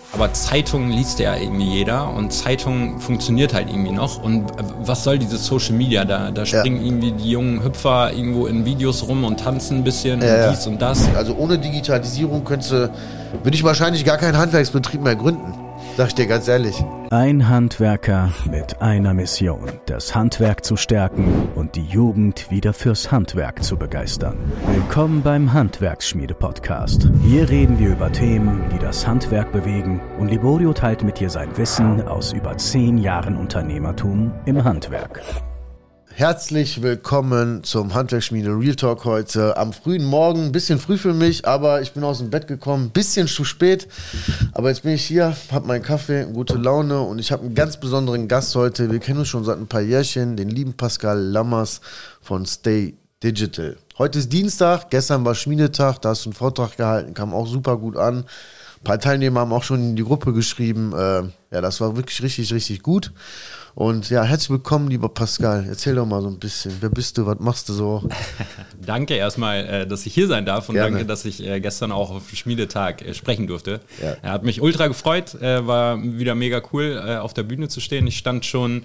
Aber Zeitungen liest ja irgendwie jeder und Zeitung funktioniert halt irgendwie noch. Und was soll dieses Social Media? Da springen irgendwie die jungen Hüpfer irgendwo in Videos rum und tanzen ein bisschen und dies und das. Also ohne Digitalisierung würde ich wahrscheinlich gar keinen Handwerksbetrieb mehr gründen. Sag ich dir ganz ehrlich. Ein Handwerker mit einer Mission, das Handwerk zu stärken und die Jugend wieder fürs Handwerk zu begeistern. Willkommen beim Handwerksschmiede-Podcast. Hier reden wir über Themen, die das Handwerk bewegen, und Liborio teilt mit dir sein Wissen aus über 10 Jahren Unternehmertum im Handwerk. Herzlich willkommen zum Handwerksschmiede Real Talk heute am frühen Morgen. Ein bisschen früh für mich, aber ich bin aus dem Bett gekommen. Ein bisschen zu spät, aber jetzt bin ich hier, habe meinen Kaffee, gute Laune und ich habe einen ganz besonderen Gast heute. Wir kennen uns schon seit ein paar Jährchen, den lieben Pascal Lammers von Stay Digital. Heute ist Dienstag, gestern war Schmiedetag, da hast du einen Vortrag gehalten, kam auch super gut an. Ein paar Teilnehmer haben auch schon in die Gruppe geschrieben. Ja, das war wirklich richtig, richtig gut. Und ja, herzlich willkommen, lieber Pascal. Erzähl doch mal so ein bisschen. Wer bist du? Was machst du so? Danke erstmal, dass ich hier sein darf und Gerne. Danke, dass ich gestern auch auf dem Schmiedetag sprechen durfte. Ja. Er hat mich ultra gefreut, war wieder mega cool, auf der Bühne zu stehen. Ich stand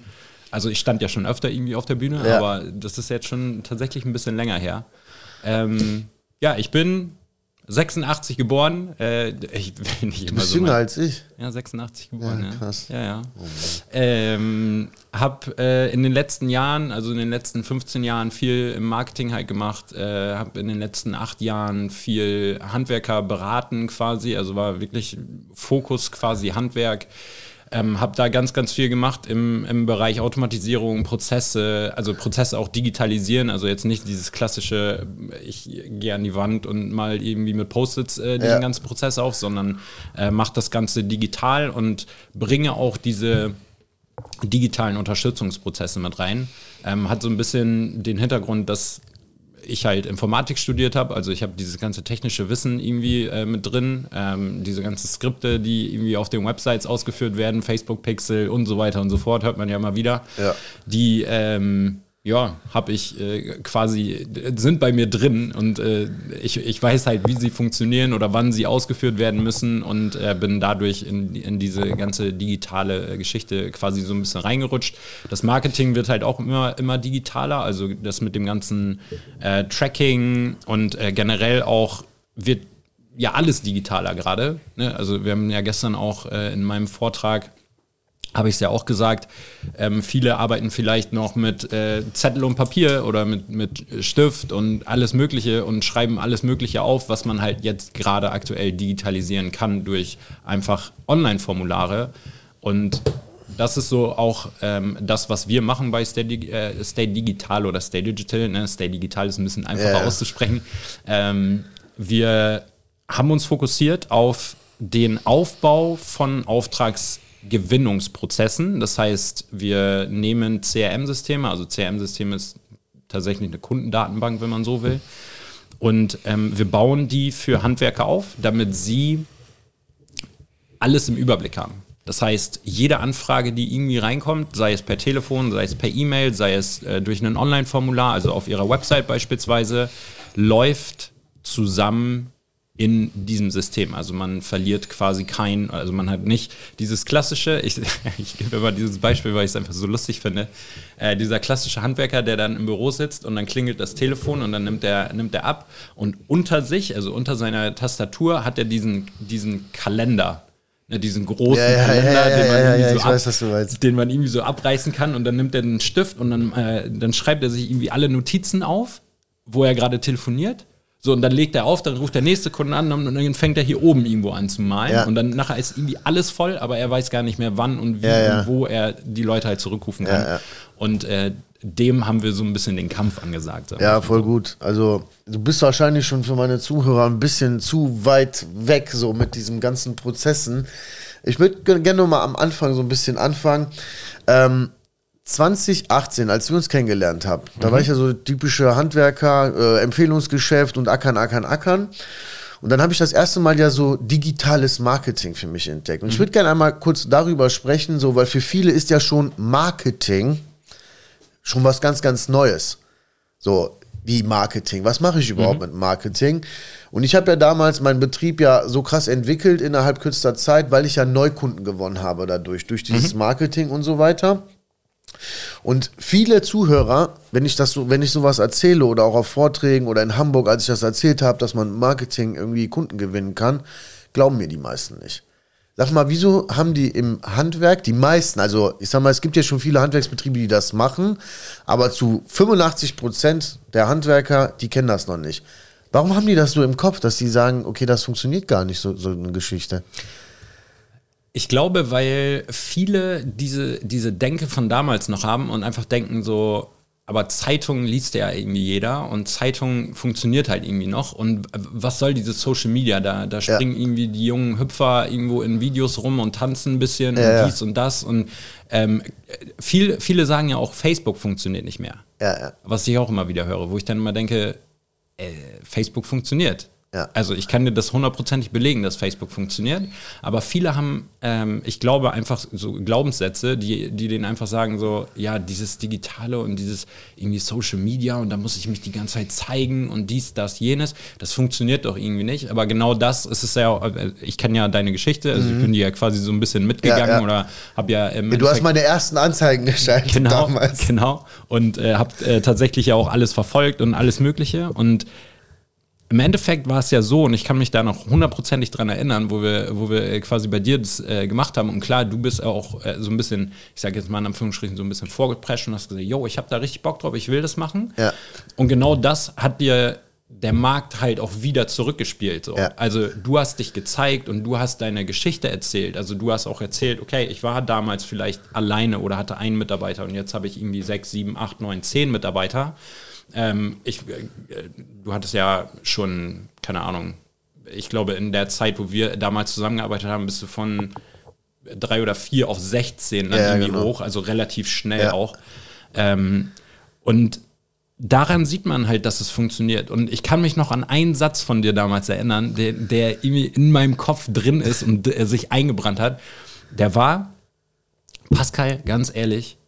ja schon öfter irgendwie auf der Bühne, Ja. aber das ist jetzt schon tatsächlich ein bisschen länger her. Ja, ich bin 86 geboren. Ich bin nicht Du immer bist so jünger mein- als ich. Ja, 86 geboren, Ja, ja. krass. Ja. Oh Hab in den letzten Jahren, also in den letzten 15 Jahren viel im Marketing halt gemacht, hab in den letzten 8 Jahren viel Handwerker beraten quasi, also war wirklich Fokus quasi Handwerk. Hab da ganz, ganz viel gemacht im Bereich Automatisierung, Prozesse, also Prozesse auch digitalisieren, also jetzt nicht dieses klassische, ich gehe an die Wand und mal irgendwie mit Post-its diesen ganzen Prozess auf, sondern mache das Ganze digital und bringe auch diese digitalen Unterstützungsprozesse mit rein. Hat so ein bisschen den Hintergrund, dass ich halt Informatik studiert habe, also ich habe dieses ganze technische Wissen irgendwie mit drin, diese ganzen Skripte, die irgendwie auf den Websites ausgeführt werden, Facebook-Pixel und so weiter und so fort, hört man ja immer wieder. Ja. Die habe ich quasi, sind bei mir drin und ich weiß halt, wie sie funktionieren oder wann sie ausgeführt werden müssen und bin dadurch in diese ganze digitale Geschichte quasi so ein bisschen reingerutscht. Das Marketing wird halt auch immer digitaler, also das mit dem ganzen Tracking und generell auch wird ja alles digitaler gerade, ne? Also wir haben ja gestern auch in meinem Vortrag habe ich es ja auch gesagt, viele arbeiten vielleicht noch mit Zettel und Papier oder mit Stift und alles Mögliche und schreiben alles Mögliche auf, was man halt jetzt gerade aktuell digitalisieren kann durch einfach Online-Formulare. Und das ist so auch das, was wir machen bei Stay Digital oder Stay Digital. Ne? Stay Digital ist ein bisschen einfacher auszusprechen. Wir haben uns fokussiert auf den Aufbau von Auftragsgewinnungsprozessen. Das heißt, wir nehmen CRM-Systeme, also CRM-System ist tatsächlich eine Kundendatenbank, wenn man so will, und wir bauen die für Handwerker auf, damit sie alles im Überblick haben. Das heißt, jede Anfrage, die irgendwie reinkommt, sei es per Telefon, sei es per E-Mail, sei es durch ein Online-Formular, also auf ihrer Website beispielsweise, läuft zusammen in diesem System. Also man verliert quasi also man hat nicht dieses klassische, ich gebe immer dieses Beispiel, weil ich es einfach so lustig finde, dieser klassische Handwerker, der dann im Büro sitzt und dann klingelt das Telefon und dann nimmt er ab und unter sich, also unter seiner Tastatur, hat er diesen Kalender. Ja, diesen großen Kalender, den man irgendwie so abreißen kann, und dann nimmt er einen Stift und dann schreibt er sich irgendwie alle Notizen auf, wo er gerade telefoniert. So, und dann legt er auf, dann ruft der nächste Kunde an und dann fängt er hier oben irgendwo an zu malen. Ja. Und dann nachher ist irgendwie alles voll, aber er weiß gar nicht mehr, wann und wie und wo er die Leute halt zurückrufen kann. Ja. Und dem haben wir so ein bisschen den Kampf angesagt. Ja, voll gut. Also du bist wahrscheinlich schon für meine Zuhörer ein bisschen zu weit weg so mit diesen ganzen Prozessen. Ich würde gerne noch mal am Anfang so ein bisschen anfangen. 2018, als wir uns kennengelernt haben, da war ich ja so typischer Handwerker, Empfehlungsgeschäft und ackern. Und dann habe ich das erste Mal ja so digitales Marketing für mich entdeckt. Und ich würde gerne einmal kurz darüber sprechen, so, weil für viele ist ja schon Marketing schon was ganz, ganz Neues. So, wie Marketing? Was mache ich überhaupt mit Marketing? Und ich habe ja damals meinen Betrieb ja so krass entwickelt innerhalb kürzester Zeit, weil ich ja Neukunden gewonnen habe dadurch, durch dieses Marketing und so weiter. Und viele Zuhörer, wenn ich sowas erzähle oder auch auf Vorträgen oder in Hamburg, als ich das erzählt habe, dass man Marketing irgendwie Kunden gewinnen kann, glauben mir die meisten nicht. Sag mal, wieso haben die im Handwerk, die meisten, also ich sag mal, es gibt ja schon viele Handwerksbetriebe, die das machen, aber zu 85% der Handwerker, die kennen das noch nicht. Warum haben die das so im Kopf, dass die sagen, okay, das funktioniert gar nicht, so eine Geschichte? Ich glaube, weil viele diese Denke von damals noch haben und einfach denken so, aber Zeitungen liest ja irgendwie jeder und Zeitungen funktioniert halt irgendwie noch. Und was soll dieses Social Media? Da springen irgendwie die jungen Hüpfer irgendwo in Videos rum und tanzen ein bisschen und dies und das. Und viele sagen ja auch, Facebook funktioniert nicht mehr. Was ich auch immer wieder höre, wo ich dann immer denke, Facebook funktioniert. Ja. Also ich kann dir das 100%ig belegen, dass Facebook funktioniert, aber viele haben, ich glaube, einfach so Glaubenssätze, die denen einfach sagen so, ja, dieses Digitale und dieses irgendwie Social Media und da muss ich mich die ganze Zeit zeigen und dies, das, jenes, das funktioniert doch irgendwie nicht, aber genau das ist es ja, ich kenne ja deine Geschichte, also ich bin dir ja quasi so ein bisschen mitgegangen oder habe ja du hast meine ersten Anzeigen geschaltet damals. Genau, und habe tatsächlich ja auch alles verfolgt und alles Mögliche und im Endeffekt war es ja so, und ich kann mich da noch 100%ig dran erinnern, wo wir quasi bei dir das gemacht haben. Und klar, du bist auch so ein bisschen, ich sage jetzt mal in Anführungsstrichen, so ein bisschen vorgeprescht und hast gesagt, yo, ich habe da richtig Bock drauf, ich will das machen. Ja. Und genau das hat dir der Markt halt auch wieder zurückgespielt. So. Ja. Also du hast dich gezeigt und du hast deine Geschichte erzählt. Also du hast auch erzählt, okay, ich war damals vielleicht alleine oder hatte einen Mitarbeiter und jetzt habe ich irgendwie 6, 7, 8, 9, 10 Mitarbeiter. Du hattest ja schon, keine Ahnung, ich glaube in der Zeit, wo wir damals zusammengearbeitet haben, bist du von 3 oder 4 auf 16 dann irgendwie hoch, also relativ schnell auch. Und daran sieht man halt, dass es funktioniert. Und ich kann mich noch an einen Satz von dir damals erinnern, der irgendwie in meinem Kopf drin ist und sich eingebrannt hat. Der war, Pascal, ganz ehrlich,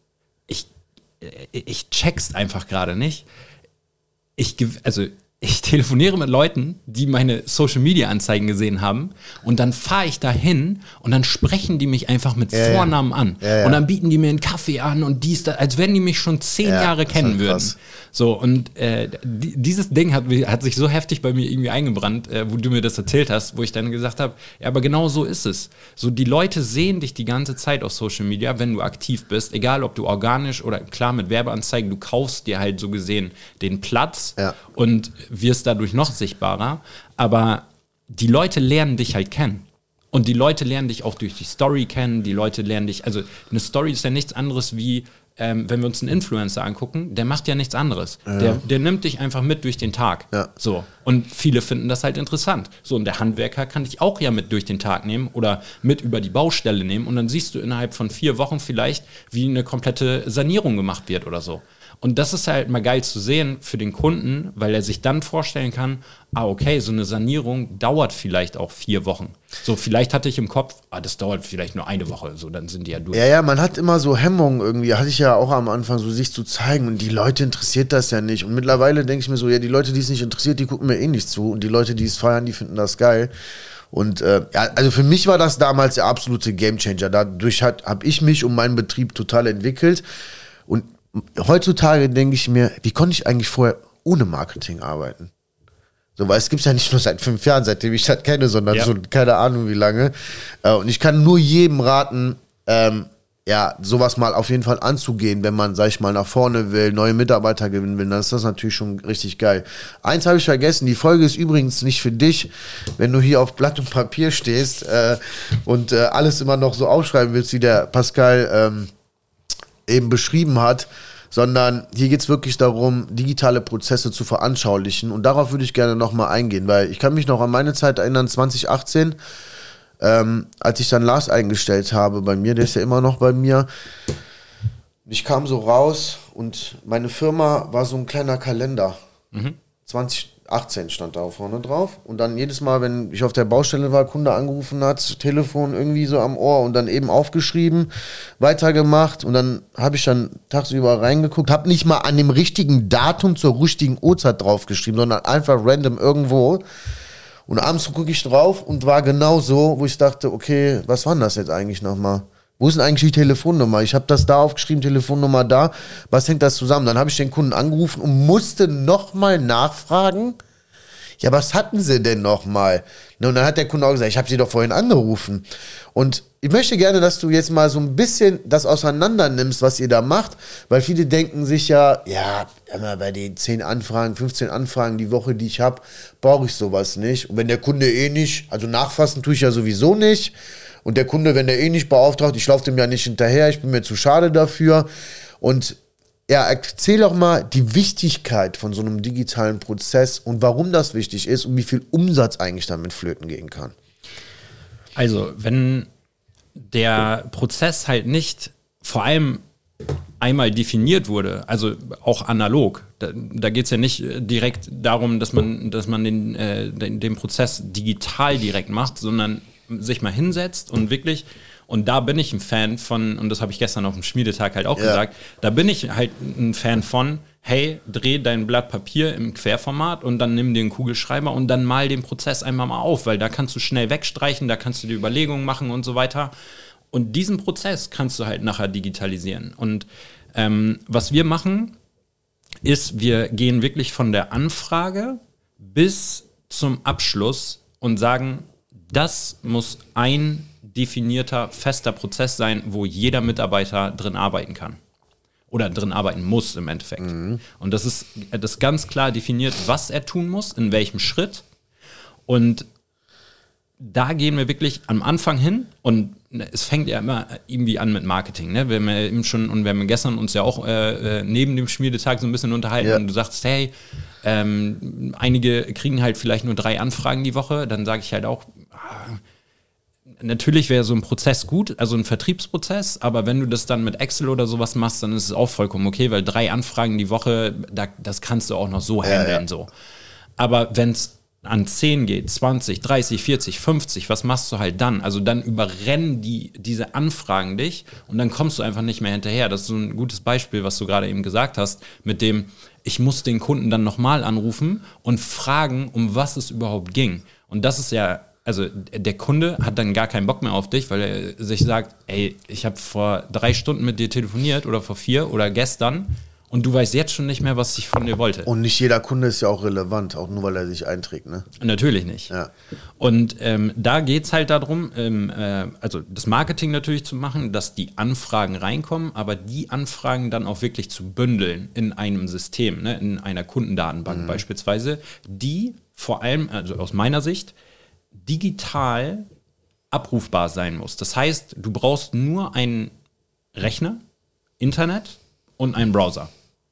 ich check's einfach gerade nicht. Ich telefoniere mit Leuten, die meine Social-Media-Anzeigen gesehen haben und dann fahre ich da hin und dann sprechen die mich einfach mit Vornamen an. Und dann bieten die mir einen Kaffee an und dies, das, als wenn die mich schon 10 Jahre kennen würden. So, und dieses Ding hat sich so heftig bei mir irgendwie eingebrannt, wo du mir das erzählt hast, wo ich dann gesagt habe, ja, aber genau so ist es. So, die Leute sehen dich die ganze Zeit auf Social Media, wenn du aktiv bist, egal ob du organisch oder klar mit Werbeanzeigen, du kaufst dir halt so gesehen den Platz und wirst dadurch noch sichtbarer, aber die Leute lernen dich halt kennen. Und die Leute lernen dich auch durch die Story kennen, die Leute lernen dich, also eine Story ist ja nichts anderes wie, wenn wir uns einen Influencer angucken, der macht ja nichts anderes. Der nimmt dich einfach mit durch den Tag. Ja. So. Und viele finden das halt interessant. So, und der Handwerker kann dich auch ja mit durch den Tag nehmen oder mit über die Baustelle nehmen und dann siehst du innerhalb von 4 Wochen vielleicht, wie eine komplette Sanierung gemacht wird oder so. Und das ist halt mal geil zu sehen für den Kunden, weil er sich dann vorstellen kann, okay, so eine Sanierung dauert vielleicht auch 4 Wochen. So, vielleicht hatte ich im Kopf, das dauert vielleicht nur 1 Woche, so, dann sind die ja durch. Ja, man hat immer so Hemmungen irgendwie, hatte ich ja auch am Anfang, so sich zu zeigen und die Leute interessiert das ja nicht. Und mittlerweile denke ich mir so, ja, die Leute, die es nicht interessiert, die gucken mir eh nicht zu und die Leute, die es feiern, die finden das geil. Und also für mich war das damals der absolute Gamechanger. Dadurch habe ich mich und meinen Betrieb total entwickelt und heutzutage denke ich mir, wie konnte ich eigentlich vorher ohne Marketing arbeiten? So, weil es gibt es ja nicht nur seit 5 Jahren, seitdem ich das kenne, sondern schon keine Ahnung wie lange. Und ich kann nur jedem raten, sowas mal auf jeden Fall anzugehen, wenn man, sag ich mal, nach vorne will, neue Mitarbeiter gewinnen will, dann ist das natürlich schon richtig geil. Eins habe ich vergessen, die Folge ist übrigens nicht für dich, wenn du hier auf Blatt und Papier stehst und alles immer noch so aufschreiben willst, wie der Pascal eben beschrieben hat, sondern hier geht es wirklich darum, digitale Prozesse zu veranschaulichen und darauf würde ich gerne nochmal eingehen, weil ich kann mich noch an meine Zeit erinnern, 2018, als ich dann Lars eingestellt habe bei mir, der ist ja immer noch bei mir, ich kam so raus und meine Firma war so ein kleiner Kalender, 18 stand da vorne drauf. Und dann jedes Mal, wenn ich auf der Baustelle war, Kunde angerufen hat, Telefon irgendwie so am Ohr und dann eben aufgeschrieben, weitergemacht. Und dann habe ich dann tagsüber reingeguckt, habe nicht mal an dem richtigen Datum zur richtigen Uhrzeit draufgeschrieben, sondern einfach random irgendwo. Und abends gucke ich drauf und war genau so, wo ich dachte, okay, was war denn das jetzt eigentlich nochmal? Wo ist denn eigentlich die Telefonnummer? Ich habe das da aufgeschrieben, Telefonnummer da. Was hängt das zusammen? Dann habe ich den Kunden angerufen und musste nochmal nachfragen. Ja, was hatten sie denn nochmal? Und dann hat der Kunde auch gesagt, ich habe sie doch vorhin angerufen. Und ich möchte gerne, dass du jetzt mal so ein bisschen das auseinander nimmst, was ihr da macht. Weil viele denken sich ja immer bei den 10 Anfragen, 15 Anfragen die Woche, die ich habe, brauche ich sowas nicht. Und wenn der Kunde nicht, also nachfassen tue ich ja sowieso nicht. Und der Kunde, wenn der nicht beauftragt, ich laufe dem ja nicht hinterher, ich bin mir zu schade dafür. Und ja, erzähl doch mal die Wichtigkeit von so einem digitalen Prozess und warum das wichtig ist und wie viel Umsatz eigentlich damit flöten gehen kann. Also, wenn der Prozess halt nicht vor allem einmal definiert wurde, also auch analog, da geht es ja nicht direkt darum, dass man den Prozess digital direkt macht, sondern sich mal hinsetzt und wirklich, und da bin ich ein Fan von, und das habe ich gestern auf dem Schmiedetag halt auch gesagt, da bin ich halt ein Fan von, hey, dreh dein Blatt Papier im Querformat und dann nimm dir einen Kugelschreiber und dann mal den Prozess einmal mal auf, weil da kannst du schnell wegstreichen, da kannst du dir Überlegungen machen und so weiter. Und diesen Prozess kannst du halt nachher digitalisieren. Und was wir machen, ist, wir gehen wirklich von der Anfrage bis zum Abschluss und sagen, das muss ein definierter, fester Prozess sein, wo jeder Mitarbeiter drin arbeiten kann. Oder drin arbeiten muss im Endeffekt. Mhm. Und das ist ganz klar definiert, was er tun muss, in welchem Schritt. Und da gehen wir wirklich am Anfang hin und es fängt ja immer irgendwie an mit Marketing. Ne? Wir haben ja eben schon, und wir haben gestern uns ja auch neben dem Schmiedetag so ein bisschen unterhalten und du sagst, hey, einige kriegen halt vielleicht nur 3 Anfragen die Woche, dann sage ich halt auch, natürlich wäre so ein Prozess gut, also ein Vertriebsprozess, aber wenn du das dann mit Excel oder sowas machst, dann ist es auch vollkommen okay, weil 3 Anfragen die Woche, das kannst du auch noch so handeln. So. Aber wenn es an 10 geht, 20, 30, 40, 50, was machst du halt dann? Also dann überrennen diese Anfragen dich und dann kommst du einfach nicht mehr hinterher. Das ist so ein gutes Beispiel, was du gerade eben gesagt hast, mit dem, ich muss den Kunden dann nochmal anrufen und fragen, um was es überhaupt ging. Und das ist ja, also der Kunde hat dann gar keinen Bock mehr auf dich, weil er sich sagt, ey, ich habe vor 3 Stunden mit dir telefoniert oder vor 4 oder gestern und du weißt jetzt schon nicht mehr, was ich von dir wollte. Und nicht jeder Kunde ist ja auch relevant, auch nur weil er sich einträgt, ne? Natürlich nicht. Ja. Und da geht es halt darum, also das Marketing natürlich zu machen, dass die Anfragen reinkommen, aber die Anfragen dann auch wirklich zu bündeln in einem System, ne, in einer Kundendatenbank beispielsweise, die vor allem, also aus meiner Sicht, digital abrufbar sein muss. Das heißt, du brauchst nur einen Rechner, Internet und einen Browser.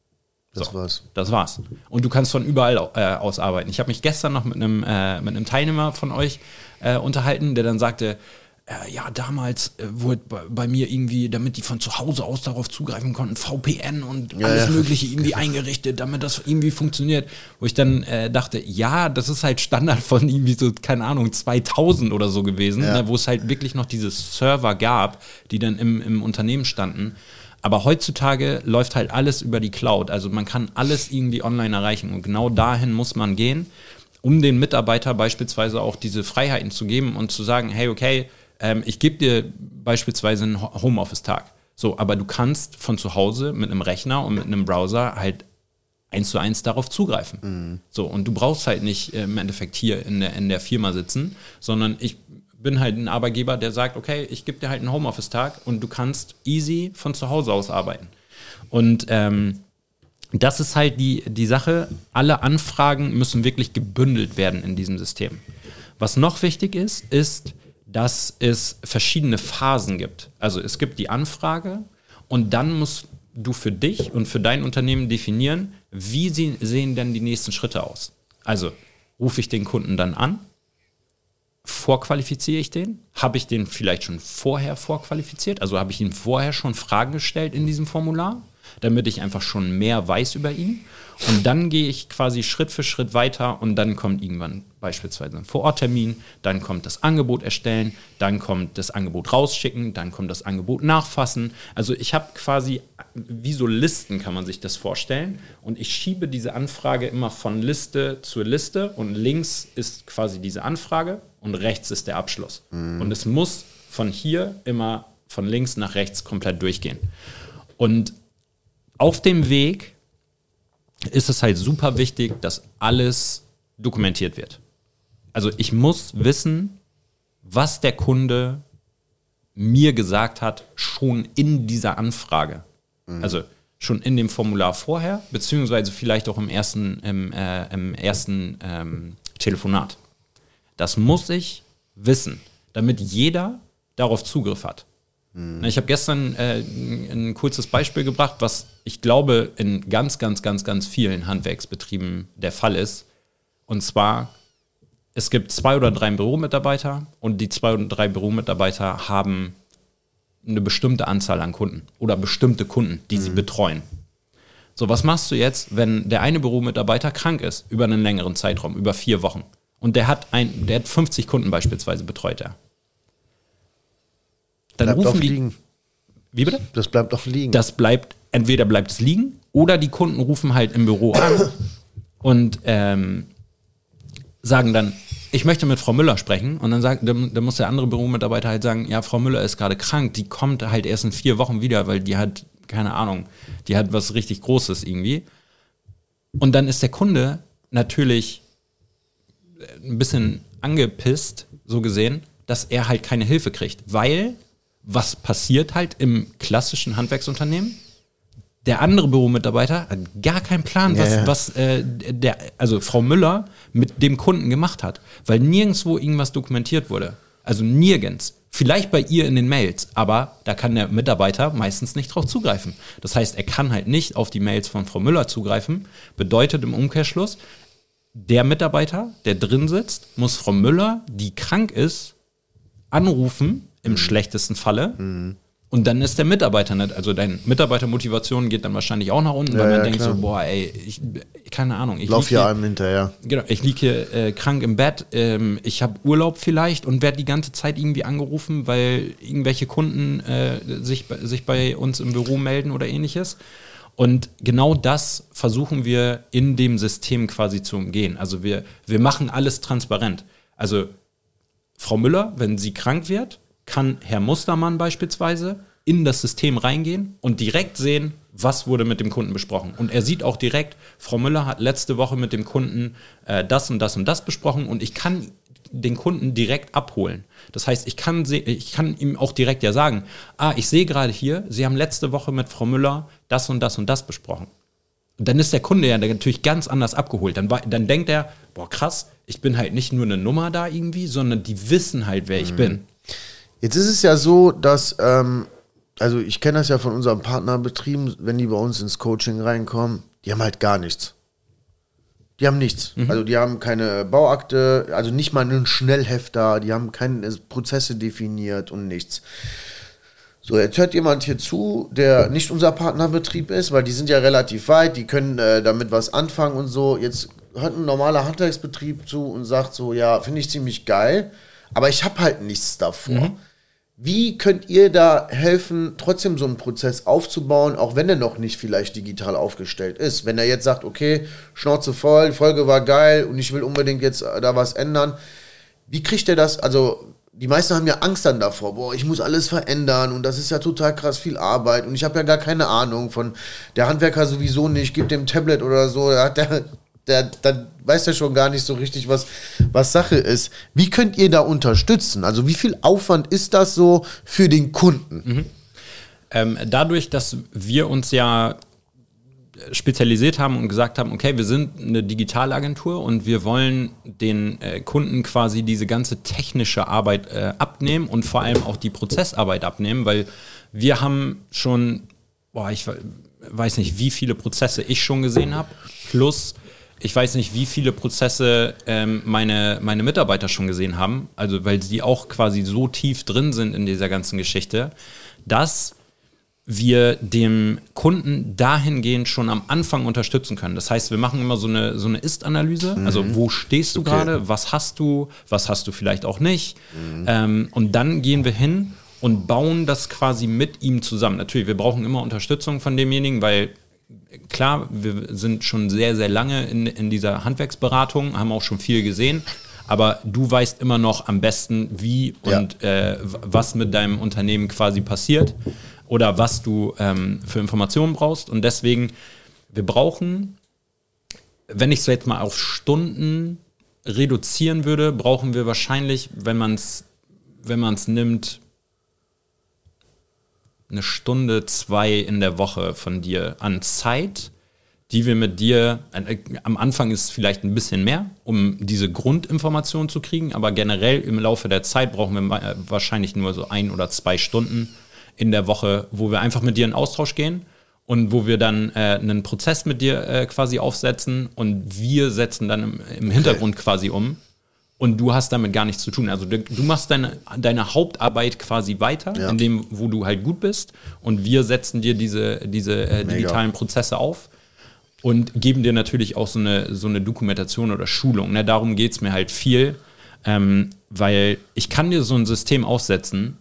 Das war's. Und du kannst von überall aus arbeiten. Ich habe mich gestern noch mit einem Teilnehmer von euch unterhalten, der dann sagte, ja, damals wurde bei mir irgendwie, damit die von zu Hause aus darauf zugreifen konnten, VPN und alles Mögliche irgendwie eingerichtet, damit das irgendwie funktioniert. Wo ich dann dachte, ja, das ist halt Standard von irgendwie so, keine Ahnung, 2000 oder so gewesen, ne, wo es halt wirklich noch diese Server gab, die dann im Unternehmen standen. Aber heutzutage läuft halt alles über die Cloud. Also man kann alles irgendwie online erreichen. Und genau dahin muss man gehen, um den Mitarbeiter beispielsweise auch diese Freiheiten zu geben und zu sagen, hey, okay, ich gebe dir beispielsweise einen Homeoffice-Tag. So, aber du kannst von zu Hause mit einem Rechner und mit einem Browser halt 1:1 darauf zugreifen. Mhm. So, und du brauchst halt nicht im Endeffekt hier in der Firma sitzen, sondern ich bin halt ein Arbeitgeber, der sagt, okay, ich gebe dir halt einen Homeoffice-Tag und du kannst easy von zu Hause aus arbeiten. Und das ist halt die Sache, alle Anfragen müssen wirklich gebündelt werden in diesem System. Was noch wichtig ist, dass es verschiedene Phasen gibt. Also es gibt die Anfrage und dann musst du für dich und für dein Unternehmen definieren, wie sehen denn die nächsten Schritte aus. Also rufe ich den Kunden dann an, vorqualifiziere ich den? Habe ich den vielleicht schon vorher vorqualifiziert? Also habe ich ihm vorher schon Fragen gestellt in diesem Formular? damit ich einfach schon mehr weiß über ihn. Und dann gehe ich quasi Schritt für Schritt weiter und dann kommt irgendwann beispielsweise ein Vororttermin, dann kommt das Angebot erstellen, dann kommt das Angebot rausschicken, dann kommt das Angebot nachfassen. Also ich habe quasi, wie so Listen kann man sich das vorstellen, und ich schiebe diese Anfrage immer von Liste zur Liste und links ist quasi diese Anfrage und rechts ist der Abschluss. Und es muss von hier immer von links nach rechts komplett durchgehen. Und auf dem Weg ist es halt super wichtig, dass alles dokumentiert wird. Also ich muss wissen, was der Kunde mir gesagt hat, schon in dieser Anfrage. Also schon in dem Formular vorher, beziehungsweise vielleicht auch im ersten Telefonat. Das muss ich wissen, damit jeder darauf Zugriff hat. Ich habe gestern ein kurzes Beispiel gebracht, was ich glaube in ganz vielen Handwerksbetrieben der Fall ist. Und zwar, es gibt 2 oder 3 Büromitarbeiter und die 2 oder 3 Büromitarbeiter haben eine bestimmte Anzahl an Kunden oder bestimmte Kunden, die sie betreuen. So, was machst du jetzt, wenn der eine Büromitarbeiter krank ist über einen längeren Zeitraum, über 4 Wochen und der hat 50 Kunden beispielsweise betreut er? Dann bleibt rufen die liegen. Wie bitte? Das bleibt doch liegen. Entweder bleibt es liegen oder die Kunden rufen halt im Büro an und sagen dann, ich möchte mit Frau Müller sprechen. Und dann muss der andere Büromitarbeiter halt sagen, ja, Frau Müller ist gerade krank, die kommt halt erst in 4 Wochen wieder, weil die hat, keine Ahnung, die hat was richtig Großes irgendwie. Und dann ist der Kunde natürlich ein bisschen angepisst, so gesehen, dass er halt keine Hilfe kriegt, weil was passiert halt im klassischen Handwerksunternehmen? Der andere Büromitarbeiter hat gar keinen Plan, was Frau Müller mit dem Kunden gemacht hat, weil nirgendwo irgendwas dokumentiert wurde. Also nirgends. Vielleicht bei ihr in den Mails, aber da kann der Mitarbeiter meistens nicht drauf zugreifen. Das heißt, er kann halt nicht auf die Mails von Frau Müller zugreifen. Bedeutet im Umkehrschluss, der Mitarbeiter, der drin sitzt, muss Frau Müller, die krank ist, anrufen, im schlechtesten Falle. Und dann ist der Mitarbeiter nicht, also deine Mitarbeitermotivation geht dann wahrscheinlich auch nach unten, weil man denkt so, boah, ey, keine Ahnung. Ich lauf hier einem hinterher. Genau, ich liege hier krank im Bett, ich habe Urlaub vielleicht und werde die ganze Zeit irgendwie angerufen, weil irgendwelche Kunden sich bei uns im Büro melden oder ähnliches. Und genau das versuchen wir in dem System quasi zu umgehen. Also wir machen alles transparent. Also Frau Müller, wenn sie krank wird, kann Herr Mustermann beispielsweise in das System reingehen und direkt sehen, was wurde mit dem Kunden besprochen. Und er sieht auch direkt, Frau Müller hat letzte Woche mit dem Kunden das und das und das besprochen und ich kann den Kunden direkt abholen. Das heißt, ich kann ihm auch direkt ja sagen, ich sehe gerade hier, Sie haben letzte Woche mit Frau Müller das und das und das besprochen. Und dann ist der Kunde ja natürlich ganz anders abgeholt. Dann denkt er, boah krass, ich bin halt nicht nur eine Nummer da irgendwie, sondern die wissen halt, wer ich bin. Jetzt ist es ja so, dass, also ich kenne das ja von unseren Partnerbetrieben, wenn die bei uns ins Coaching reinkommen, die haben halt gar nichts. Die haben nichts. Also die haben keine Bauakte, also nicht mal einen Schnellhefter, die haben keine Prozesse definiert und nichts. So, jetzt hört jemand hier zu, der nicht unser Partnerbetrieb ist, weil die sind ja relativ weit, die können damit was anfangen und so. Jetzt hört ein normaler Handwerksbetrieb zu und sagt so, ja, finde ich ziemlich geil, aber ich habe halt nichts davor. Wie könnt ihr da helfen, trotzdem so einen Prozess aufzubauen, auch wenn er noch nicht vielleicht digital aufgestellt ist? Wenn er jetzt sagt, okay, Schnauze voll, die Folge war geil und ich will unbedingt jetzt da was ändern. Wie kriegt er das? Also die meisten haben ja Angst dann davor, boah, ich muss alles verändern und das ist ja total krass viel Arbeit und ich habe ja gar keine Ahnung von der Handwerker sowieso nicht, gibt dem Tablet oder so, der weiß ja schon gar nicht so richtig, was Sache ist. Wie könnt ihr da unterstützen? Also wie viel Aufwand ist das so für den Kunden? Dadurch, dass wir uns ja spezialisiert haben und gesagt haben, okay, wir sind eine Digitalagentur und wir wollen den Kunden quasi diese ganze technische Arbeit abnehmen und vor allem auch die Prozessarbeit abnehmen, weil wir haben schon, ich weiß nicht, wie viele Prozesse ich schon gesehen habe, plus ich weiß nicht, wie viele Prozesse meine Mitarbeiter schon gesehen haben, also weil sie auch quasi so tief drin sind in dieser ganzen Geschichte, dass wir dem Kunden dahingehend schon am Anfang unterstützen können. Das heißt, wir machen immer so eine Ist-Analyse, also wo stehst du gerade, was hast du vielleicht auch nicht. Und dann gehen wir hin und bauen das quasi mit ihm zusammen. Natürlich, wir brauchen immer Unterstützung von demjenigen, weil klar, wir sind schon sehr, sehr lange in dieser Handwerksberatung, haben auch schon viel gesehen. Aber du weißt immer noch am besten, wie und was mit deinem Unternehmen quasi passiert oder was du für Informationen brauchst. Und deswegen, wir brauchen, wenn ich es jetzt mal auf Stunden reduzieren würde, brauchen wir wahrscheinlich, wenn man es nimmt, 1 Stunde, 2 in der Woche von dir an Zeit, die wir mit dir, am Anfang ist es vielleicht ein bisschen mehr, um diese Grundinformation zu kriegen, aber generell im Laufe der Zeit brauchen wir wahrscheinlich nur so 1 oder 2 Stunden in der Woche, wo wir einfach mit dir in Austausch gehen und wo wir dann einen Prozess mit dir quasi aufsetzen und wir setzen dann im Hintergrund quasi um und du hast damit gar nichts zu tun. Also du machst deine Hauptarbeit quasi weiter, in dem, wo du halt gut bist und wir setzen dir diese digitalen Prozesse auf. Und geben dir natürlich auch so eine Dokumentation oder Schulung. Ne? Darum geht es mir halt viel, weil ich kann dir so ein System aufsetzen,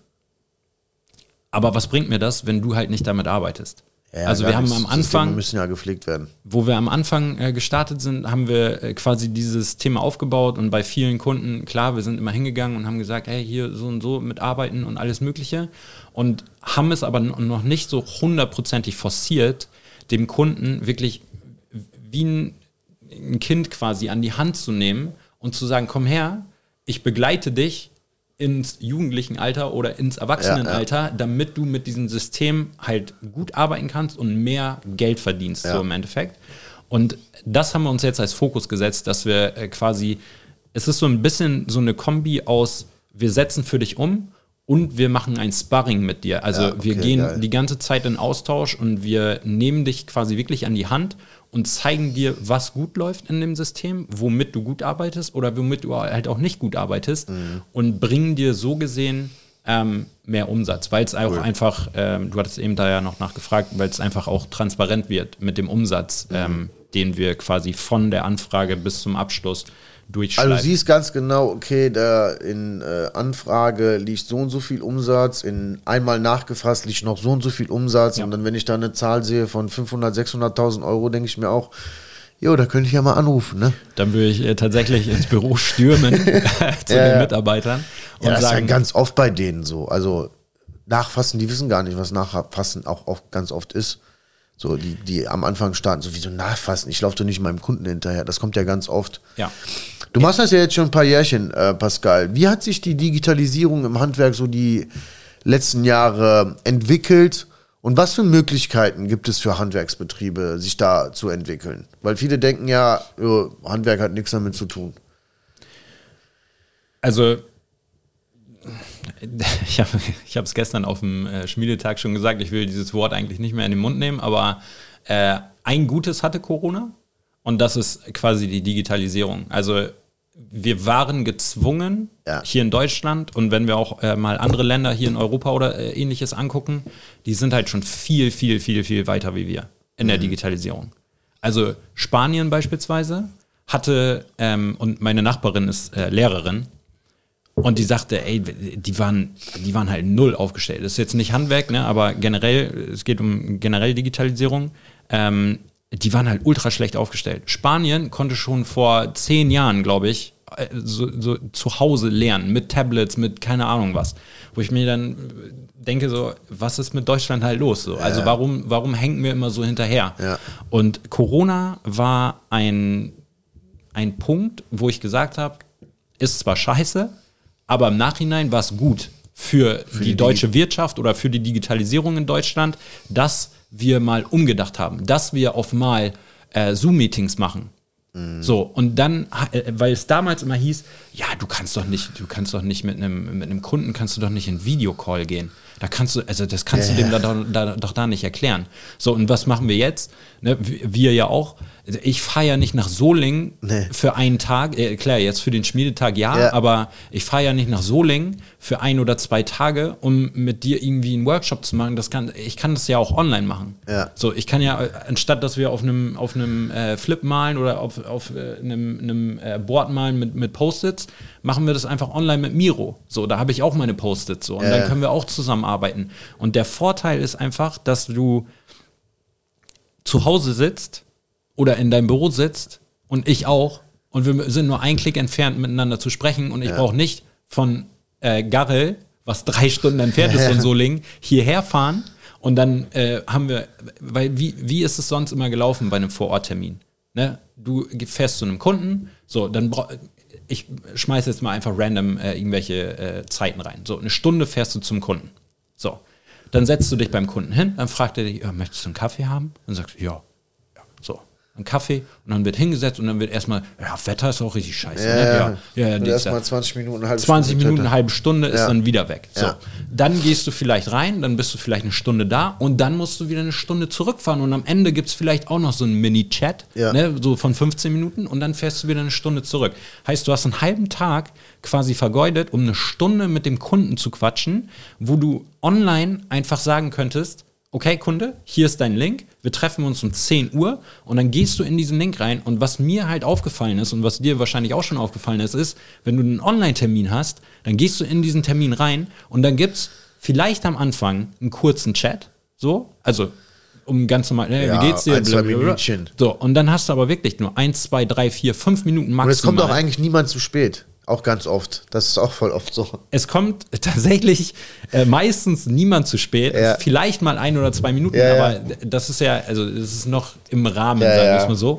aber was bringt mir das, wenn du halt nicht damit arbeitest? Ja, also wir haben am Anfang, Systeme müssen ja gepflegt werden. Wo wir am Anfang gestartet sind, haben wir quasi dieses Thema aufgebaut und bei vielen Kunden, klar, wir sind immer hingegangen und haben gesagt, hey, hier so und so mitarbeiten und alles Mögliche und haben es aber noch nicht so 100%ig forciert, dem Kunden wirklich wie ein Kind quasi an die Hand zu nehmen und zu sagen, komm her, ich begleite dich ins jugendlichen Alter oder ins Erwachsenenalter, damit du mit diesem System halt gut arbeiten kannst und mehr Geld verdienst, so im Endeffekt. Und das haben wir uns jetzt als Fokus gesetzt, dass wir quasi, es ist so ein bisschen so eine Kombi aus, wir setzen für dich um und wir machen ein Sparring mit dir. Also wir gehen die ganze Zeit in Austausch und wir nehmen dich quasi wirklich an die Hand und zeigen dir, was gut läuft in dem System, womit du gut arbeitest oder womit du halt auch nicht gut arbeitest und bringen dir so gesehen mehr Umsatz, weil es auch einfach, du hattest eben da ja noch nachgefragt, weil es einfach auch transparent wird mit dem Umsatz, den wir quasi von der Anfrage bis zum Abschluss durchschleifen. Also du siehst ganz genau, okay, da in Anfrage liegt so und so viel Umsatz, in einmal nachgefasst liegt noch so und so viel Umsatz und dann, wenn ich da eine Zahl sehe von 500.000, 600.000 Euro, denke ich mir auch, jo, da könnte ich ja mal anrufen, ne? Dann würde ich tatsächlich ins Büro stürmen zu den Mitarbeitern und das sagen, ist ja ganz oft bei denen so, also Nachfassen, die wissen gar nicht, was Nachfassen auch ganz oft ist. So, die am Anfang starten, so wie so nachfassen, ich laufe doch nicht meinem Kunden hinterher, das kommt ja ganz oft. Ja. Du machst das ja jetzt schon ein paar Jährchen, Pascal. Wie hat sich die Digitalisierung im Handwerk so die letzten Jahre entwickelt und was für Möglichkeiten gibt es für Handwerksbetriebe, sich da zu entwickeln? Weil viele denken ja, Handwerk hat nichts damit zu tun. Also ich habe es gestern auf dem Schmiedetag schon gesagt, ich will dieses Wort eigentlich nicht mehr in den Mund nehmen, aber ein Gutes hatte Corona und das ist quasi die Digitalisierung. Also wir waren gezwungen, hier in Deutschland und wenn wir auch mal andere Länder hier in Europa oder ähnliches angucken, die sind halt schon viel, viel, viel, viel weiter wie wir in der Digitalisierung. Also Spanien beispielsweise hatte, und meine Nachbarin ist Lehrerin, und die sagte, ey, die waren halt null aufgestellt. Das ist jetzt nicht Handwerk, ne, aber generell, es geht um generell Digitalisierung. Die waren halt ultra schlecht aufgestellt. Spanien konnte schon vor 10 Jahren, glaube ich, so zu Hause lernen, mit Tablets, mit keine Ahnung was. Wo ich mir dann denke, so, was ist mit Deutschland halt los? So? Also warum hängen wir immer so hinterher? Ja. Und Corona war ein Punkt, wo ich gesagt habe, ist zwar scheiße, aber im Nachhinein war es gut für die deutsche Wirtschaft oder für die Digitalisierung in Deutschland, dass wir mal umgedacht haben, dass wir auf mal Zoom-Meetings machen. So, und dann, weil es damals immer hieß, ja, du kannst doch nicht mit einem Kunden kannst du doch nicht in Videocall gehen. das kannst du dem doch da nicht erklären. So, und was machen wir jetzt? Ne, wir ja auch. Ich fahre ja nicht nach Solingen für einen Tag, klar, jetzt für den Schmiedetag aber ich fahre ja nicht nach Solingen für 1 oder 2 Tage, um mit dir irgendwie einen Workshop zu machen. Ich kann das ja auch online machen. Ja. So, ich kann ja, anstatt dass wir auf einem Flip malen oder auf einem Board malen mit Post-its, machen wir das einfach online mit Miro. So, da habe ich auch meine Post-its so und dann können wir auch zusammenarbeiten. Und der Vorteil ist einfach, dass du zu Hause sitzt oder in deinem Büro sitzt und ich auch und wir sind nur einen Klick entfernt, miteinander zu sprechen und ich brauche nicht von Garrel, was 3 Stunden entfernt ist von Solingen, hierher fahren und dann haben wir, weil wie ist es sonst immer gelaufen bei einem Vororttermin? Ne? Du fährst zu einem Kunden, so, dann ich schmeiße jetzt mal einfach random irgendwelche Zeiten rein. So, 1 Stunde fährst du zum Kunden. So, dann setzt du dich beim Kunden hin, dann fragt er dich, möchtest du einen Kaffee haben? Dann sagst du, ja. So, einen Kaffee und dann wird hingesetzt und dann wird erstmal, Wetter ist auch richtig scheiße. Ja, erstmal 20 Minuten, eine halbe Stunde ist dann wieder weg. So, dann gehst du vielleicht rein, dann bist du vielleicht 1 Stunde da und dann musst du wieder 1 Stunde zurückfahren und am Ende gibt es vielleicht auch noch so einen Mini-Chat, so von 15 Minuten und dann fährst du wieder 1 Stunde zurück. Heißt, du hast einen halben Tag quasi vergeudet, um 1 Stunde mit dem Kunden zu quatschen, wo du online einfach sagen könntest, okay, Kunde, hier ist dein Link, wir treffen uns um 10 Uhr und dann gehst du in diesen Link rein und was mir halt aufgefallen ist und was dir wahrscheinlich auch schon aufgefallen ist, wenn du einen Online-Termin hast, dann gehst du in diesen Termin rein und dann gibt's vielleicht am Anfang einen kurzen Chat, so, also um ganz normal, wie geht's dir? 1, 2 Minütchen. So, und dann hast du aber wirklich nur 1, 2, 3, 4, 5 Minuten maximal. Und es kommt auch eigentlich niemand zu spät. Auch ganz oft. Das ist auch voll oft so. Es kommt tatsächlich meistens niemand zu spät. Vielleicht mal 1 oder 2 Minuten, aber das ist das ist noch im Rahmen, sagen wir es mal so.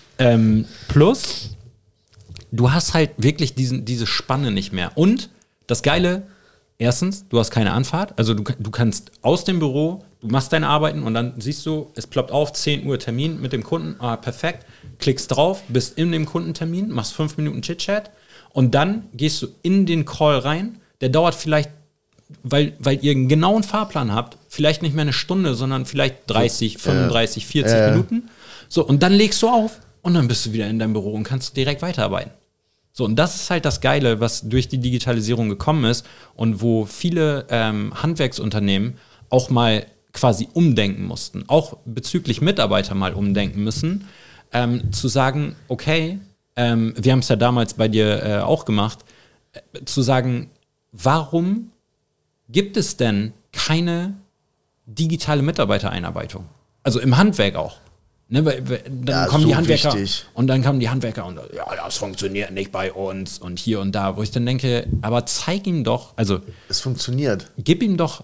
Plus, du hast halt wirklich diese Spanne nicht mehr. Und das Geile, erstens, du hast keine Anfahrt. Also du kannst aus dem Büro, du machst deine Arbeiten und dann siehst du, es ploppt auf, 10 Uhr Termin mit dem Kunden. Perfekt. Klickst drauf, bist in dem Kundentermin, machst 5 Minuten Chit-Chat. Und dann gehst du in den Call rein, der dauert vielleicht, weil ihr einen genauen Fahrplan habt, vielleicht nicht mehr 1 Stunde, sondern vielleicht 30, 35, 40 Minuten. So, und dann legst du auf und dann bist du wieder in deinem Büro und kannst direkt weiterarbeiten. So, und das ist halt das Geile, was durch die Digitalisierung gekommen ist und wo viele Handwerksunternehmen auch mal quasi umdenken mussten, auch bezüglich Mitarbeiter mal umdenken müssen, zu sagen, okay, wir haben es ja damals bei dir auch gemacht, zu sagen, warum gibt es denn keine digitale Mitarbeitereinarbeitung? Also im Handwerk auch. Ne, dann kommen die Handwerker und dann kamen die Handwerker und das funktioniert nicht bei uns und hier und da, wo ich dann denke, aber zeig ihm doch, also es funktioniert. Gib ihm doch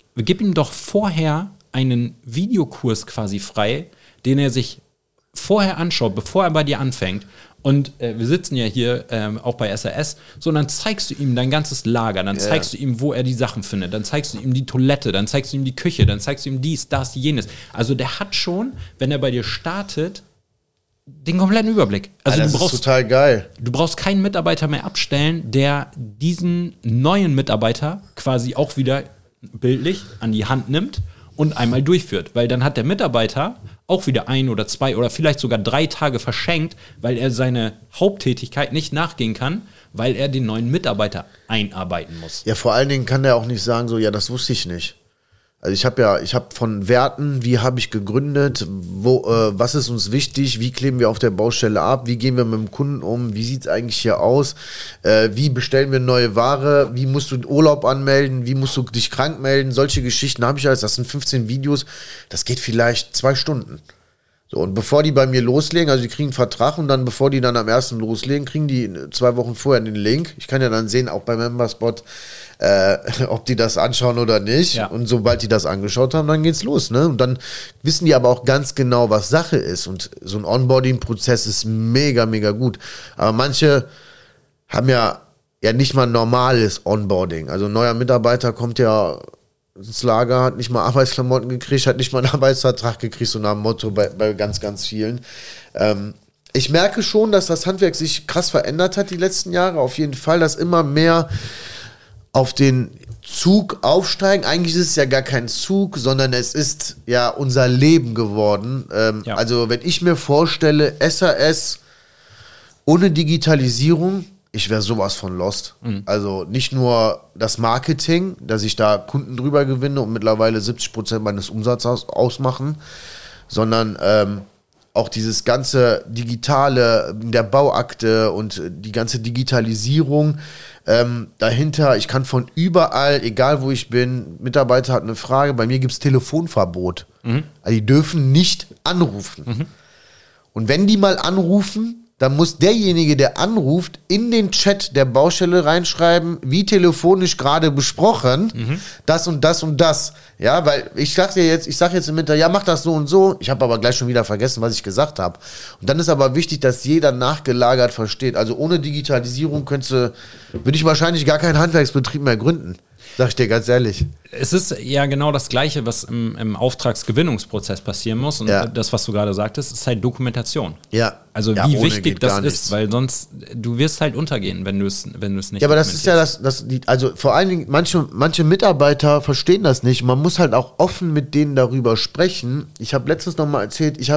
vorher einen Videokurs quasi frei, den er sich vorher anschaut, bevor er bei dir anfängt. Und wir sitzen ja hier auch bei SRS, so, und dann zeigst du ihm dein ganzes Lager, dann zeigst du ihm, wo er die Sachen findet, dann zeigst du ihm die Toilette, dann zeigst du ihm die Küche, dann zeigst du ihm dies, das, jenes. Also der hat schon, wenn er bei dir startet, den kompletten Überblick. Also das ist total geil. Du brauchst keinen Mitarbeiter mehr abstellen, der diesen neuen Mitarbeiter quasi auch wieder bildlich an die Hand nimmt und einmal durchführt. Weil dann hat der Mitarbeiter auch wieder 1 oder 2 oder vielleicht sogar 3 Tage verschenkt, weil er seine Haupttätigkeit nicht nachgehen kann, weil er den neuen Mitarbeiter einarbeiten muss. Ja, vor allen Dingen kann der auch nicht sagen, so, ja, das wusste ich nicht. Also ich habe von Werten, wie habe ich gegründet, was ist uns wichtig, wie kleben wir auf der Baustelle ab, wie gehen wir mit dem Kunden um, wie sieht es eigentlich hier aus, wie bestellen wir neue Ware, wie musst du Urlaub anmelden, wie musst du dich krank melden, solche Geschichten habe ich alles, das sind 15 Videos, das geht vielleicht 2 Stunden. So, und bevor die bei mir loslegen, also die kriegen einen Vertrag und dann, bevor die dann am 1. loslegen, kriegen die 2 Wochen vorher den Link. Ich kann ja dann sehen, auch bei Memberspot, ob die das anschauen oder nicht. Ja. Und sobald die das angeschaut haben, dann geht's los. Ne? Und dann wissen die aber auch ganz genau, was Sache ist. Und so ein Onboarding-Prozess ist mega, mega gut. Aber manche haben ja nicht mal normales Onboarding. Also ein neuer Mitarbeiter kommt ja ins Lager, hat nicht mal Arbeitsklamotten gekriegt, hat nicht mal einen Arbeitsvertrag gekriegt, so nach dem Motto bei ganz, ganz vielen. Ich merke schon, dass das Handwerk sich krass verändert hat die letzten Jahre. Auf jeden Fall, dass immer mehr auf den Zug aufsteigen. Eigentlich ist es ja gar kein Zug, sondern es ist ja unser Leben geworden. Also wenn ich mir vorstelle, SAS ohne Digitalisierung, ich wäre sowas von lost. Also nicht nur das Marketing, dass ich da Kunden drüber gewinne und mittlerweile 70% meines Umsatzes ausmachen, sondern auch dieses ganze Digitale in der Bauakte und die ganze Digitalisierung dahinter. Ich kann von überall, egal wo ich bin, Mitarbeiter hat eine Frage, bei mir gibt es Telefonverbot. Also die dürfen nicht anrufen. Und wenn die mal anrufen, dann muss derjenige, der anruft, in den Chat der Baustelle reinschreiben, wie telefonisch gerade besprochen, das und das und das. Ja, weil ich sag jetzt im Winter, ja, mach das so und so. Ich habe aber gleich schon wieder vergessen, was ich gesagt habe. Und dann ist aber wichtig, dass jeder nachgelagert versteht. Also ohne Digitalisierung würde ich wahrscheinlich gar keinen Handwerksbetrieb mehr gründen. Sag ich dir ganz ehrlich. Es ist ja genau das Gleiche, was im Auftragsgewinnungsprozess passieren muss. Und das, was du gerade sagtest, ist halt Dokumentation. Ja. Also wie wichtig das ist, weil sonst, du wirst halt untergehen, wenn du es nicht. Ja, aber das ist ja also vor allen Dingen, manche Mitarbeiter verstehen das nicht. Man muss halt auch offen mit denen darüber sprechen. Ich habe letztens noch mal erzählt, ich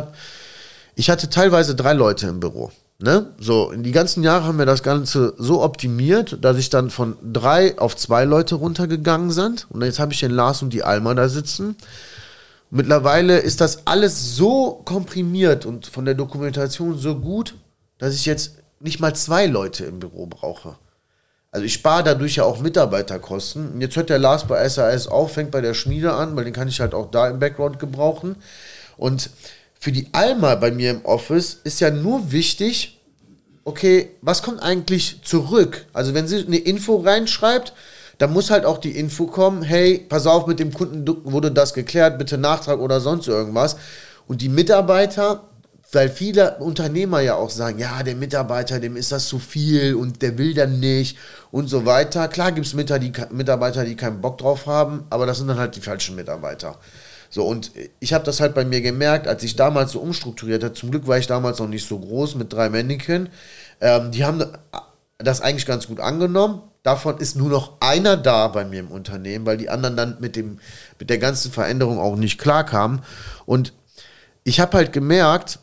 hatte teilweise 3 Leute im Büro. Ne? So, in die ganzen Jahre haben wir das Ganze so optimiert, dass ich dann von 3 auf 2 Leute runtergegangen sind. Und jetzt habe ich den Lars und die Alma da sitzen. Mittlerweile ist das alles so komprimiert und von der Dokumentation so gut, dass ich jetzt nicht mal 2 Leute im Büro brauche. Also ich spare dadurch ja auch Mitarbeiterkosten. Und jetzt hört der Lars bei SAS auf, fängt bei der Schmiede an, weil den kann ich halt auch da im Background gebrauchen. Und für die Alma bei mir im Office ist ja nur wichtig, okay, was kommt eigentlich zurück? Also wenn sie eine Info reinschreibt, dann muss halt auch die Info kommen, hey, pass auf, mit dem Kunden wurde das geklärt, bitte Nachtrag oder sonst irgendwas. Und die Mitarbeiter, weil viele Unternehmer ja auch sagen, ja, der Mitarbeiter, dem ist das zu viel und der will dann nicht und so weiter. Klar gibt es Mitarbeiter, die keinen Bock drauf haben, aber das sind dann halt die falschen Mitarbeiter. So, und ich habe das halt bei mir gemerkt, als ich damals so umstrukturiert habe, zum Glück war ich damals noch nicht so groß mit 3 Männchen, die haben das eigentlich ganz gut angenommen. Davon ist nur noch einer da bei mir im Unternehmen, weil die anderen dann mit der ganzen Veränderung auch nicht klarkamen. Und ich habe halt gemerkt,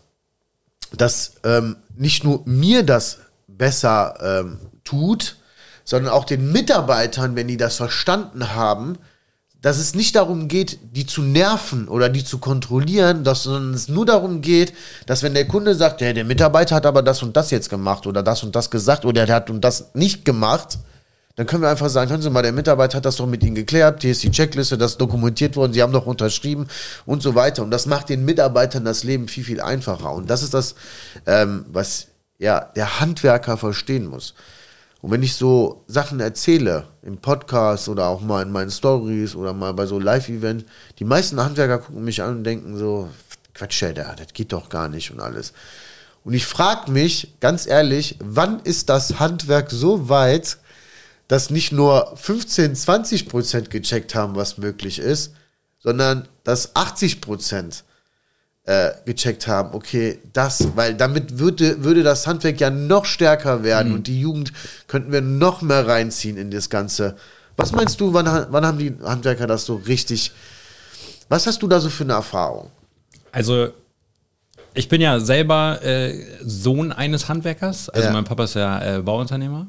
dass nicht nur mir das besser tut, sondern auch den Mitarbeitern, wenn die das verstanden haben, dass es nicht darum geht, die zu nerven oder die zu kontrollieren, sondern es nur darum geht, dass wenn der Kunde sagt, ja, der Mitarbeiter hat aber das und das jetzt gemacht oder das und das gesagt oder der hat und das nicht gemacht, dann können wir einfach sagen, hören Sie mal, der Mitarbeiter hat das doch mit Ihnen geklärt, hier ist die Checkliste, das ist dokumentiert worden, Sie haben doch unterschrieben und so weiter. Und das macht den Mitarbeitern das Leben viel, viel einfacher. Und das ist das, was ja der Handwerker verstehen muss. Und wenn ich so Sachen erzähle, im Podcast oder auch mal in meinen Stories oder mal bei so Live-Event, die meisten Handwerker gucken mich an und denken so, Quatsch, das geht doch gar nicht und alles. Und ich frage mich, ganz ehrlich, wann ist das Handwerk so weit, dass nicht nur 15-20% gecheckt haben, was möglich ist, sondern dass 80% gecheckt haben, okay, weil damit würde das Handwerk ja noch stärker werden und die Jugend könnten wir noch mehr reinziehen in das Ganze. Was meinst du, wann haben die Handwerker das so richtig, was hast du da so für eine Erfahrung? Also, ich bin ja selber Sohn eines Handwerkers, also mein Papa ist ja Bauunternehmer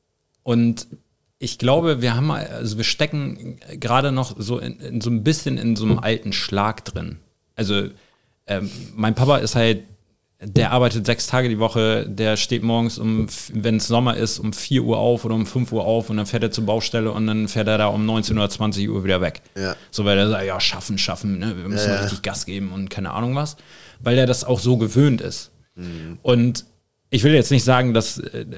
und ich glaube, wir stecken gerade noch so in so ein bisschen in so einem alten Schlag drin. Also mein Papa ist halt, der arbeitet 6 Tage die Woche, der steht morgens wenn es Sommer ist, um 4 Uhr auf oder um 5 Uhr auf und dann fährt er zur Baustelle und dann fährt er da um 19 oder 20 Uhr wieder weg. Ja. So, weil er sagt, ja, schaffen, ne? Wir müssen richtig Gas geben und keine Ahnung was, weil er das auch so gewöhnt ist. Mhm. Und ich will jetzt nicht sagen, dass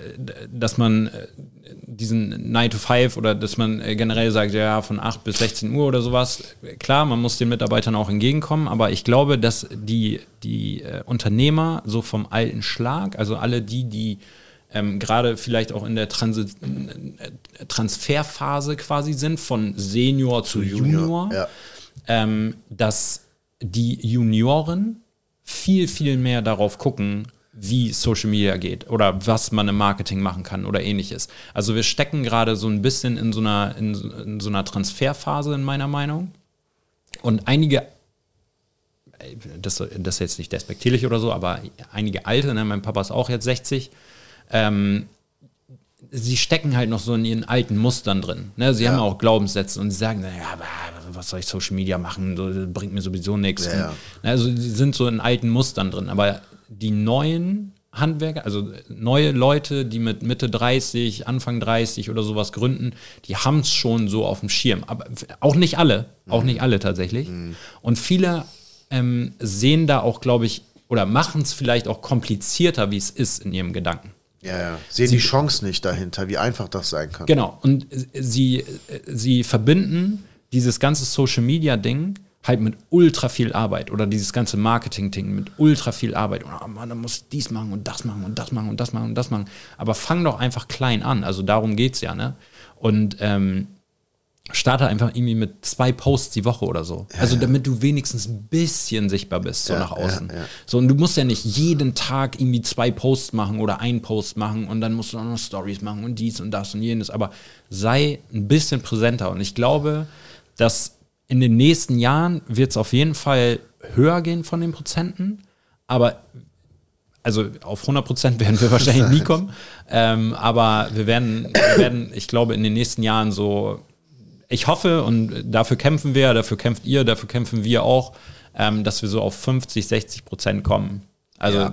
man diesen 9 to 5 oder dass man generell sagt, ja, von 8 bis 16 Uhr oder sowas. Klar, man muss den Mitarbeitern auch entgegenkommen, aber ich glaube, dass die Unternehmer so vom alten Schlag, also alle die gerade vielleicht auch in der Transferphase quasi sind, von Senior zu Junior, dass die Junioren viel, viel mehr darauf gucken, wie Social Media geht oder was man im Marketing machen kann oder ähnliches. Also wir stecken gerade so ein bisschen in so einer Transferphase in meiner Meinung. Und einige, das ist jetzt nicht despektierlich oder so, aber einige Alte, ne, mein Papa ist auch jetzt 60, sie stecken halt noch so in ihren alten Mustern drin. Ne? Sie haben auch Glaubenssätze und sie sagen, naja, aber was soll ich Social Media machen? Das bringt mir sowieso nichts. Ja. Und, also sie sind so in alten Mustern drin. Aber die neuen Handwerker, also neue Leute, die mit Mitte 30, Anfang 30 oder sowas gründen, die haben es schon so auf dem Schirm. Aber auch nicht alle. Auch nicht alle tatsächlich. Und viele sehen da auch, glaube ich, oder machen es vielleicht auch komplizierter, wie es ist in ihrem Gedanken. Ja. Sehen die Chance nicht dahinter, wie einfach das sein kann. Genau. Und sie verbinden dieses ganze Social-Media-Ding halt mit ultra viel Arbeit oder dieses ganze Marketing-Ding mit ultra viel Arbeit. Oh Mann, dann muss ich dies machen und das machen und das machen und das machen und das machen. Aber fang doch einfach klein an. Also darum geht's ja, ne? Und starte einfach irgendwie mit 2 Posts die Woche oder so. Ja, also damit du wenigstens ein bisschen sichtbar bist, so nach außen. Ja. So, und du musst ja nicht jeden Tag irgendwie 2 Posts machen oder 1 Post machen und dann musst du auch noch Stories machen und dies und das und jenes. Aber sei ein bisschen präsenter. Und ich glaube, dass in den nächsten Jahren wird es auf jeden Fall höher gehen von den Prozenten. Aber also auf 100% werden wir wahrscheinlich nie kommen. Aber wir werden, ich glaube, in den nächsten Jahren so, ich hoffe, und dafür kämpfen wir, dafür kämpft ihr, dafür kämpfen wir auch, dass wir so auf 50-60% kommen. Also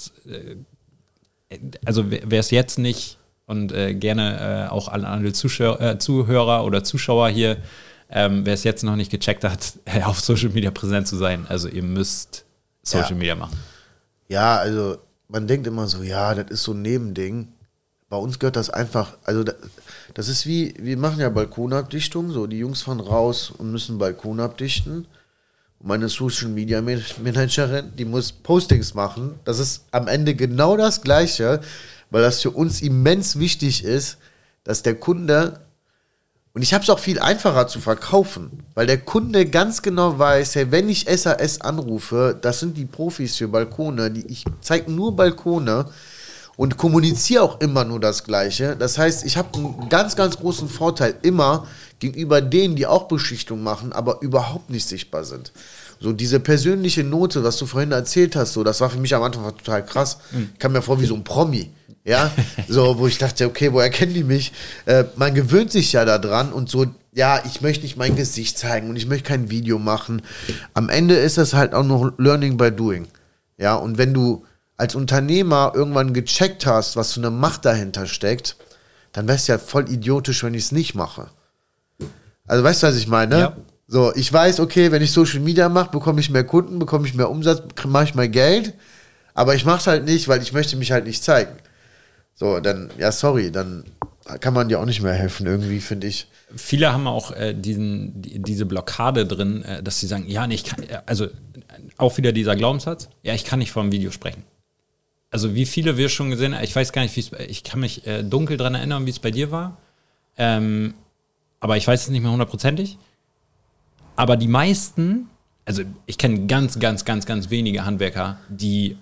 wer es jetzt nicht und gerne auch alle Zuhörer oder Zuschauer hier, wer es jetzt noch nicht gecheckt hat, auf Social Media präsent zu sein. Also ihr müsst Social Media machen. Ja, also man denkt immer so, ja, das ist so ein Nebending. Bei uns gehört das einfach, also das ist wie, wir machen ja Balkonabdichtung, so die Jungs fahren raus und müssen Balkon abdichten. Und meine Social Media Managerin, die muss Postings machen. Das ist am Ende genau das Gleiche, weil das für uns immens wichtig ist, dass der Kunde, und ich habe es auch viel einfacher zu verkaufen, weil der Kunde ganz genau weiß, hey, wenn ich SAS anrufe, das sind die Profis für Balkone, ich zeige nur Balkone und kommuniziere auch immer nur das Gleiche. Das heißt, ich habe einen ganz, ganz großen Vorteil immer gegenüber denen, die auch Beschichtung machen, aber überhaupt nicht sichtbar sind. So diese persönliche Note, was du vorhin erzählt hast, so, das war für mich am Anfang total krass. Ich kam mir vor wie so ein Promi. Ja, so, wo ich dachte, okay, woher kennen die mich? Man gewöhnt sich ja daran und so, ja, ich möchte nicht mein Gesicht zeigen und ich möchte kein Video machen. Am Ende ist das halt auch noch Learning by Doing. Ja, und wenn du als Unternehmer irgendwann gecheckt hast, was für eine Macht dahinter steckt, dann wär's ja voll idiotisch, wenn ich es nicht mache. Also weißt du, was ich meine? Ja. So, ich weiß, okay, wenn ich Social Media mache, bekomme ich mehr Kunden, bekomme ich mehr Umsatz, mache ich mehr Geld, aber ich mache es halt nicht, weil ich möchte mich halt nicht zeigen. So, dann, ja, sorry, dann kann man dir auch nicht mehr helfen, irgendwie, finde ich. Viele haben auch diese Blockade drin, dass sie sagen, ja, nee, ich kann, also auch wieder dieser Glaubenssatz, ja, ich kann nicht vor einem Video sprechen. Also wie viele wir schon gesehen haben, ich weiß gar nicht, ich kann mich dunkel dran erinnern, wie es bei dir war, aber ich weiß es nicht mehr 100%. Aber die meisten, also ich kenne ganz, ganz, ganz, ganz wenige Handwerker, die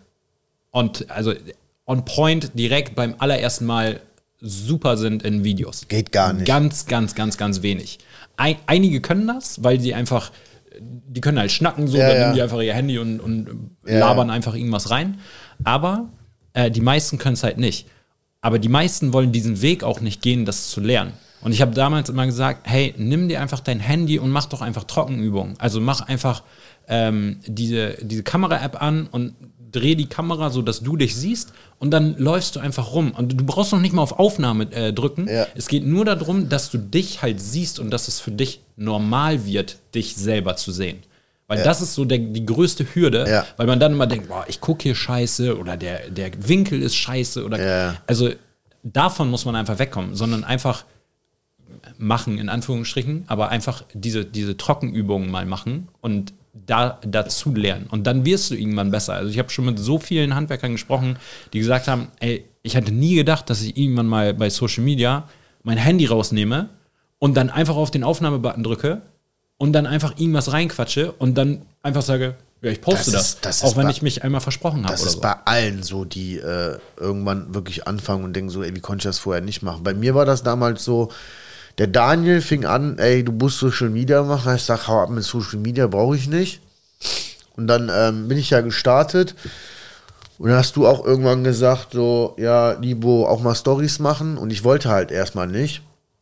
on point direkt beim allerersten Mal super sind in Videos. Geht gar nicht. Ganz, ganz, ganz, ganz wenig. Einige können das, weil sie einfach, die können halt schnacken, so, dann nehmen die einfach ihr Handy und labern einfach irgendwas rein. Aber die meisten können es halt nicht. Aber die meisten wollen diesen Weg auch nicht gehen, das zu lernen. Und ich habe damals immer gesagt, hey, nimm dir einfach dein Handy und mach doch einfach Trockenübungen. Also mach einfach diese Kamera-App an und dreh die Kamera, so dass du dich siehst und dann läufst du einfach rum. Und du brauchst noch nicht mal auf Aufnahme drücken. Ja. Es geht nur darum, dass du dich halt siehst und dass es für dich normal wird, dich selber zu sehen. Weil das ist so die größte Hürde, weil man dann immer denkt, boah, ich gucke hier scheiße oder der Winkel ist scheiße. Oder also davon muss man einfach wegkommen, sondern einfach machen, in Anführungsstrichen, aber einfach diese Trockenübungen mal machen und dazu lernen. Und dann wirst du irgendwann besser. Also ich habe schon mit so vielen Handwerkern gesprochen, die gesagt haben, ey, ich hatte nie gedacht, dass ich irgendwann mal bei Social Media mein Handy rausnehme und dann einfach auf den Aufnahmebutton drücke und dann einfach irgendwas reinquatsche und dann einfach sage, Ja, ich poste das auch wenn ich mich einmal versprochen habe. Das ist bei allen so, die irgendwann wirklich anfangen und denken so, ey, wie konnte ich das vorher nicht machen? Bei mir war das damals so, der Daniel fing an, ey, du musst Social Media machen. Ich sag, hau ab mit Social Media, brauche ich nicht. Und dann bin ich ja gestartet. Und dann hast du auch irgendwann gesagt, so, ja, Libo, auch mal Stories machen. Und ich wollte halt erstmal nicht.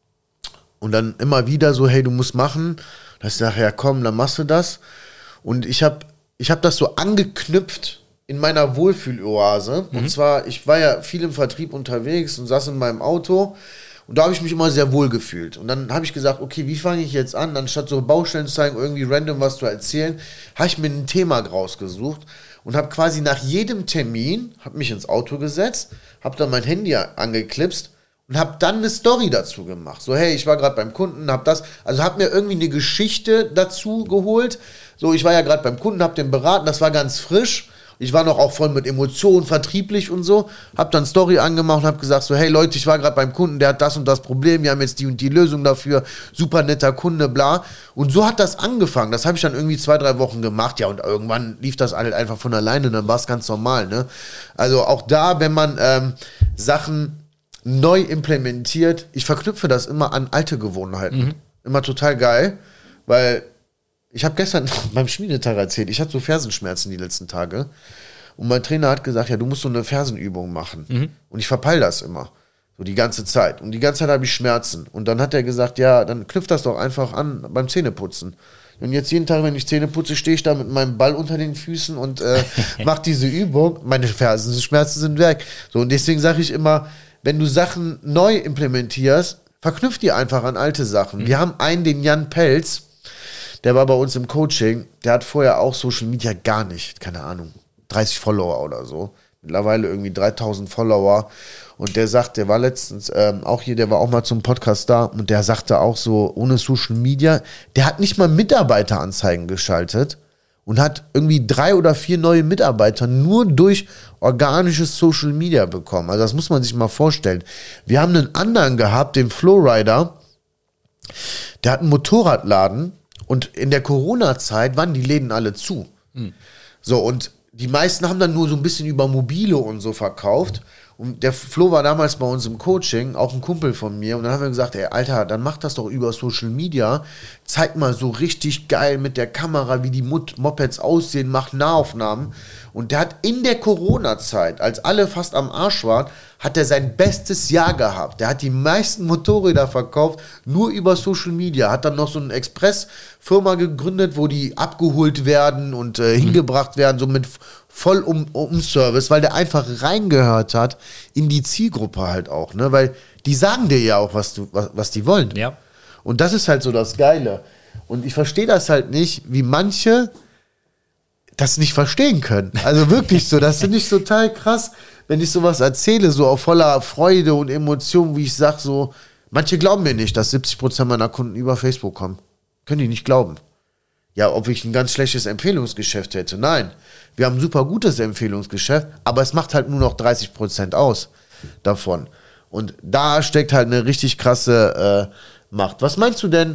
Und dann immer wieder so, hey, du musst machen. Da ich sage, ja komm, dann machst du das. Und ich hab das so angeknüpft in meiner Wohlfühloase. Und zwar, ich war ja viel im Vertrieb unterwegs und saß in meinem Auto. Und da habe ich mich immer sehr wohl gefühlt. Und dann habe ich gesagt, okay, wie fange ich jetzt an? Anstatt so Baustellen zu zeigen, irgendwie random was zu erzählen, habe ich mir ein Thema rausgesucht und habe quasi nach jedem Termin, habe mich ins Auto gesetzt, habe dann mein Handy angeklipst und habe dann eine Story dazu gemacht. So, hey, ich war gerade beim Kunden, habe das, also habe mir irgendwie eine Geschichte dazu geholt. So, ich war ja gerade beim Kunden, habe den beraten, das war ganz frisch. Ich war noch auch voll mit Emotionen, vertrieblich und so. Hab dann Story angemacht und hab gesagt so, hey Leute, ich war gerade beim Kunden, der hat das und das Problem, wir haben jetzt die und die Lösung dafür, super netter Kunde, bla. Und so hat das angefangen. Das habe ich dann irgendwie 2-3 Wochen gemacht. Ja, und irgendwann lief das halt einfach von alleine, dann war es ganz normal, ne? Also auch da, wenn man Sachen neu implementiert, ich verknüpfe das immer an alte Gewohnheiten. Immer total geil, weil ich habe gestern beim Schmiedetag erzählt, ich hatte so Fersenschmerzen die letzten Tage und mein Trainer hat gesagt, ja, du musst so eine Fersenübung machen. Und ich verpeil das immer, so die ganze Zeit. Und die ganze Zeit habe ich Schmerzen. Und dann hat er gesagt, ja, dann knüpft das doch einfach an beim Zähneputzen. Und jetzt jeden Tag, wenn ich Zähne putze, stehe ich da mit meinem Ball unter den Füßen und mache diese Übung. Meine Fersenschmerzen sind weg. So, und deswegen sage ich immer, wenn du Sachen neu implementierst, verknüpf die einfach an alte Sachen. Wir haben einen, den Jan Pelz, der war bei uns im Coaching, der hat vorher auch Social Media gar nicht, keine Ahnung, 30 Follower oder so. Mittlerweile irgendwie 3000 Follower. Und der sagt, der war letztens auch hier, der war auch mal zum Podcast da und der sagte auch so, ohne Social Media, der hat nicht mal Mitarbeiteranzeigen geschaltet und hat irgendwie 3 oder 4 neue Mitarbeiter nur durch organisches Social Media bekommen. Also das muss man sich mal vorstellen. Wir haben einen anderen gehabt, den Flowrider, der hat einen Motorradladen. Und in der Corona-Zeit waren die Läden alle zu. So, und die meisten haben dann nur so ein bisschen über Mobile und so verkauft. Und der Flo war damals bei uns im Coaching, auch ein Kumpel von mir. Und dann haben wir gesagt, ey, Alter, dann mach das doch über Social Media. Zeig mal so richtig geil mit der Kamera, wie die Mopeds aussehen, mach Nahaufnahmen. Und der hat in der Corona-Zeit, als alle fast am Arsch waren, hat er sein bestes Jahr gehabt. Der hat die meisten Motorräder verkauft, nur über Social Media. Hat dann noch so eine Express-Firma gegründet, wo die abgeholt werden und hingebracht werden, so mit voll Service, weil der einfach reingehört hat in die Zielgruppe halt auch, ne? Weil die sagen dir ja auch, was die wollen. Ja. Und das ist halt so das Geile. Und ich verstehe das halt nicht, wie manche das nicht verstehen können. Also wirklich so, das finde ich total krass, wenn ich sowas erzähle, so auf voller Freude und Emotion, wie ich sage, so, manche glauben mir nicht, dass 70% meiner Kunden über Facebook kommen. Können die nicht glauben. Ja, ob ich ein ganz schlechtes Empfehlungsgeschäft hätte. Nein, wir haben ein super gutes Empfehlungsgeschäft, aber es macht halt nur noch 30% aus davon. Und da steckt halt eine richtig krasse Macht. Was meinst du denn,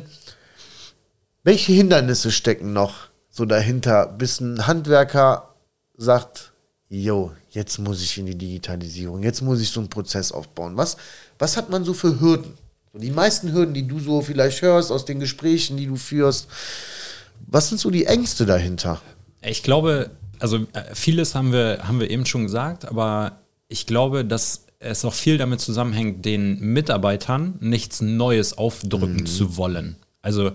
welche Hindernisse stecken noch so dahinter, bis ein Handwerker sagt, jo, jetzt muss ich in die Digitalisierung, jetzt muss ich so einen Prozess aufbauen. Was hat man so für Hürden? So die meisten Hürden, die du so vielleicht hörst aus den Gesprächen, die du führst, was sind so die Ängste dahinter? Ich glaube, also vieles haben wir eben schon gesagt, aber ich glaube, dass es auch viel damit zusammenhängt, den Mitarbeitern nichts Neues aufdrücken zu wollen. Also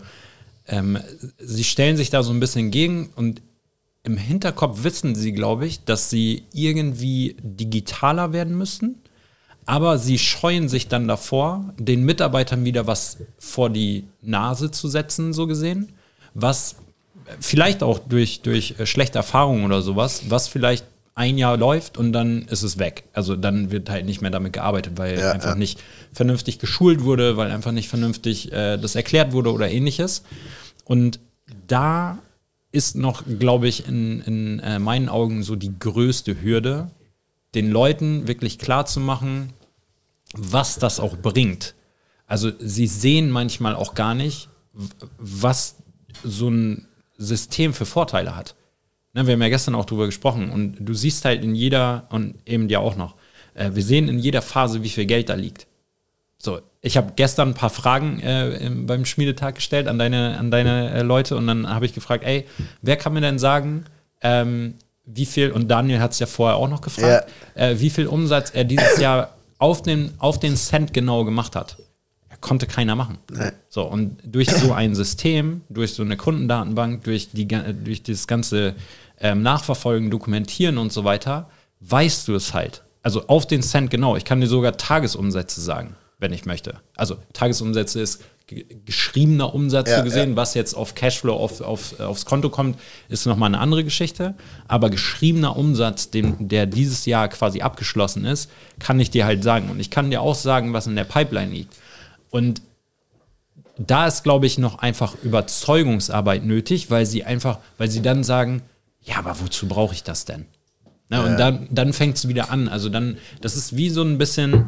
sie stellen sich da so ein bisschen gegen und im Hinterkopf wissen sie, glaube ich, dass sie irgendwie digitaler werden müssen, aber sie scheuen sich dann davor, den Mitarbeitern wieder was vor die Nase zu setzen, so gesehen, was vielleicht auch durch schlechte Erfahrungen oder sowas, was vielleicht ein Jahr läuft und dann ist es weg. Also dann wird halt nicht mehr damit gearbeitet, weil einfach nicht vernünftig geschult wurde, weil einfach nicht vernünftig das erklärt wurde oder ähnliches. Und da ist noch, glaube ich, in meinen Augen so die größte Hürde, den Leuten wirklich klar zu machen, was das auch bringt. Also sie sehen manchmal auch gar nicht, was so ein System für Vorteile hat. Ne, wir haben ja gestern auch drüber gesprochen und du siehst halt in jeder, und eben ja auch noch, wir sehen in jeder Phase, wie viel Geld da liegt. So, ich habe gestern ein paar Fragen beim Schmiedetag gestellt an deine Leute und dann habe ich gefragt, ey, wer kann mir denn sagen, wie viel, und Daniel hat es ja vorher auch noch gefragt, wie viel Umsatz er dieses Jahr auf den Cent genau gemacht hat. Konnte keiner machen. Nee. So, und durch so ein System, durch so eine Kundendatenbank, durch das ganze Nachverfolgen, Dokumentieren und so weiter, weißt du es halt. Also auf den Cent genau. Ich kann dir sogar Tagesumsätze sagen, wenn ich möchte. Also Tagesumsätze ist geschriebener Umsatz so gesehen, was jetzt auf Cashflow aufs Konto kommt, ist nochmal eine andere Geschichte. Aber geschriebener Umsatz, der dieses Jahr quasi abgeschlossen ist, kann ich dir halt sagen. Und ich kann dir auch sagen, was in der Pipeline liegt. Und da ist, glaube ich, noch einfach Überzeugungsarbeit nötig, weil sie dann sagen, ja, aber wozu brauche ich das denn? Na, und dann fängt es wieder an. Also das ist wie so ein bisschen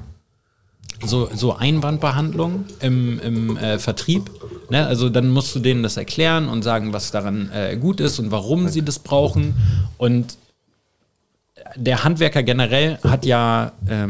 so Einwandbehandlung im Vertrieb. Ne? Also dann musst du denen das erklären und sagen, was daran gut ist und warum sie das brauchen. Und der Handwerker generell hat ja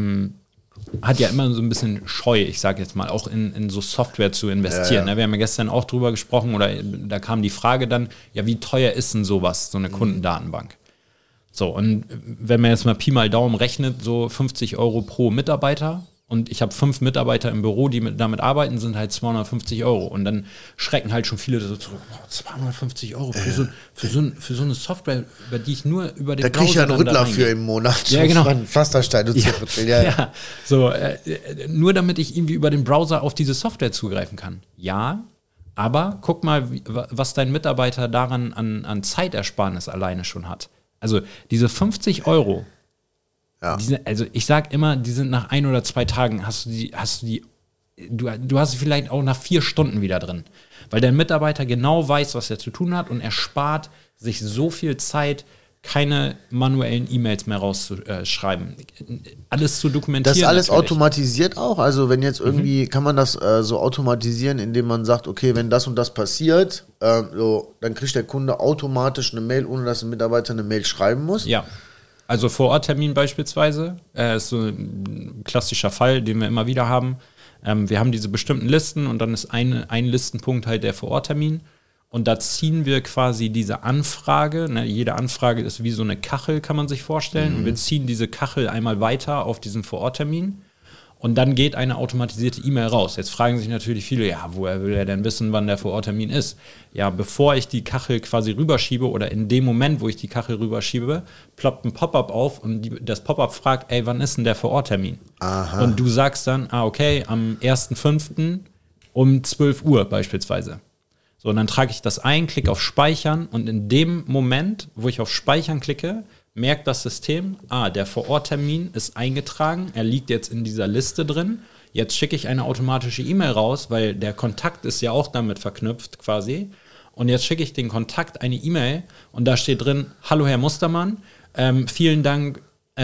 immer so ein bisschen Scheu, ich sage jetzt mal, auch in so Software zu investieren. Wir haben ja gestern auch drüber gesprochen, oder da kam die Frage dann, ja, wie teuer ist denn sowas, so eine Kundendatenbank? So, und wenn man jetzt mal Pi mal Daumen rechnet, so 50 € pro Mitarbeiter, und ich habe 5 Mitarbeiter im Büro, die damit arbeiten, sind halt 250 €. Und dann schrecken halt schon viele so zurück, 250 € für so eine Software, über die ich nur über den Browser. Da kriege ich ja einen Rüttler für im Monat. Ja, genau. Pflasterstein und so. Nur damit ich irgendwie über den Browser auf diese Software zugreifen kann. Ja, aber guck mal, was dein Mitarbeiter daran an Zeitersparnis alleine schon hat. Also diese 50 €, also ich sag immer, die sind nach 1 oder 2 Tagen, du hast sie vielleicht auch nach 4 Stunden wieder drin. Weil dein Mitarbeiter genau weiß, was er zu tun hat und er spart sich so viel Zeit, keine manuellen E-Mails mehr rauszuschreiben. Alles zu dokumentieren. Das ist alles natürlich automatisiert auch? Also wenn jetzt irgendwie, kann man das so automatisieren, indem man sagt, okay, wenn das und das passiert, dann kriegt der Kunde automatisch eine Mail, ohne dass ein Mitarbeiter eine Mail schreiben muss? Ja. Also Vororttermin beispielsweise, ist so ein klassischer Fall, den wir immer wieder haben. Wir haben diese bestimmten Listen und dann ist ein Listenpunkt halt der Vororttermin. Und da ziehen wir quasi diese Anfrage, ne, jede Anfrage ist wie so eine Kachel, kann man sich vorstellen. Und wir ziehen diese Kachel einmal weiter auf diesen Vororttermin. Und dann geht eine automatisierte E-Mail raus. Jetzt fragen sich natürlich viele, ja, woher will er denn wissen, wann der Vororttermin ist? Ja, bevor ich die Kachel quasi rüberschiebe oder in dem Moment, wo ich die Kachel rüberschiebe, ploppt ein Pop-up auf und das Pop-up fragt, ey, wann ist denn der Vororttermin? Aha. Und du sagst dann, okay, am 1.5. um 12 Uhr beispielsweise. So, und dann trage ich das ein, klicke auf Speichern und in dem Moment, wo ich auf Speichern klicke, merkt das System, der Vororttermin ist eingetragen, er liegt jetzt in dieser Liste drin. Jetzt schicke ich eine automatische E-Mail raus, weil der Kontakt ist ja auch damit verknüpft quasi. Und jetzt schicke ich den Kontakt eine E-Mail und da steht drin, hallo Herr Mustermann, vielen Dank,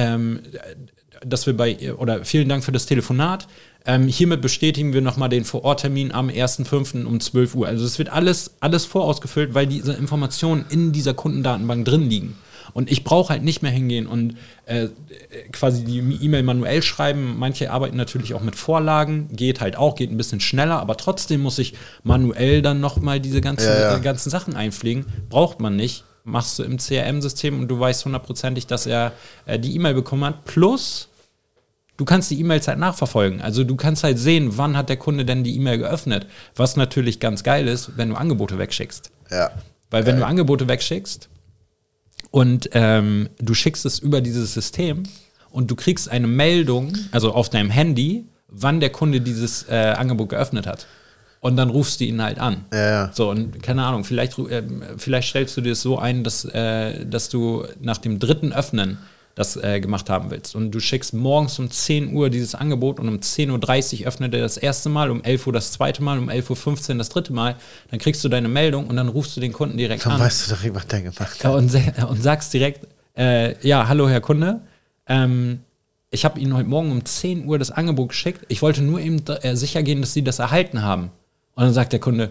vielen Dank für das Telefonat. Hiermit bestätigen wir nochmal den Vororttermin am 1.5. um 12 Uhr. Also es wird alles vorausgefüllt, weil diese Informationen in dieser Kundendatenbank drin liegen. Und ich brauche halt nicht mehr hingehen und quasi die E-Mail manuell schreiben. Manche arbeiten natürlich auch mit Vorlagen, geht ein bisschen schneller, aber trotzdem muss ich manuell dann nochmal diese ganzen Sachen einpflegen. Braucht man nicht. Machst du im CRM-System und du weißt hundertprozentig, dass er die E-Mail bekommen hat. Plus, du kannst die E-Mails halt nachverfolgen. Also du kannst halt sehen, wann hat der Kunde denn die E-Mail geöffnet. Was natürlich ganz geil ist, wenn du Angebote wegschickst. Ja. Weil wenn du Angebote wegschickst, und du schickst es über dieses System und du kriegst eine Meldung, also auf deinem Handy, wann der Kunde dieses Angebot geöffnet hat. Und dann rufst du ihn halt an. Ja. So, und keine Ahnung, vielleicht stellst du dir es so ein, dass du nach dem 3. Öffnen das gemacht haben willst. Und du schickst morgens um 10 Uhr dieses Angebot und um 10.30 Uhr öffnet er das erste Mal, um 11 Uhr das zweite Mal, um 11.15 Uhr das dritte Mal. Dann kriegst du deine Meldung und dann rufst du den Kunden direkt an. Dann weißt du doch, was der gemacht hat. Und sagst direkt, hallo Herr Kunde, ich habe Ihnen heute Morgen um 10 Uhr das Angebot geschickt. Ich wollte nur eben sicher gehen, dass Sie das erhalten haben. Und dann sagt der Kunde,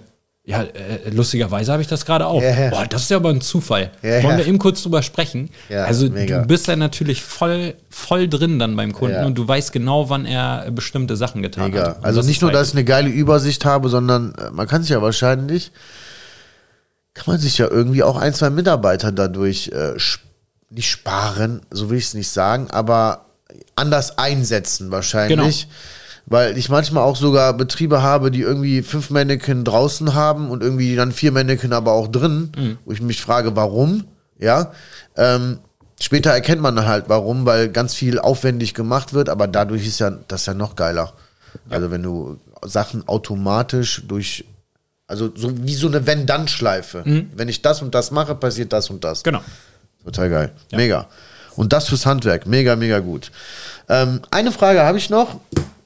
Ja, lustigerweise habe ich das gerade auch. Ja. Boah, das ist ja aber ein Zufall. Ja. Wollen wir eben kurz drüber sprechen? Ja, also mega. du bist ja natürlich voll drin dann beim Kunden Ja. und du weißt genau, wann er bestimmte Sachen getan Mega. hat. Und Also das nicht ist nur, halt- dass ich eine geile Übersicht habe, sondern man kann sich ja wahrscheinlich, kann man sich ja irgendwie auch 1, 2 Mitarbeiter dadurch nicht sparen, so will ich es nicht sagen, aber anders einsetzen wahrscheinlich. Genau. Weil ich manchmal auch sogar Betriebe habe, die irgendwie 5 Mannequin draußen haben und irgendwie dann 4 Mannequin aber auch drin, wo ich mich frage, warum, ja. Später erkennt man dann halt warum, weil ganz viel aufwendig gemacht wird, aber dadurch ist ja das ja noch geiler. Ja. Also wenn du Sachen automatisch also so wie so eine Wenn-Dann-Schleife. Wenn ich das und das mache, passiert das und das. Genau. Total geil. Ja. Mega. Und das fürs Handwerk. Mega, mega gut. Eine Frage habe ich noch.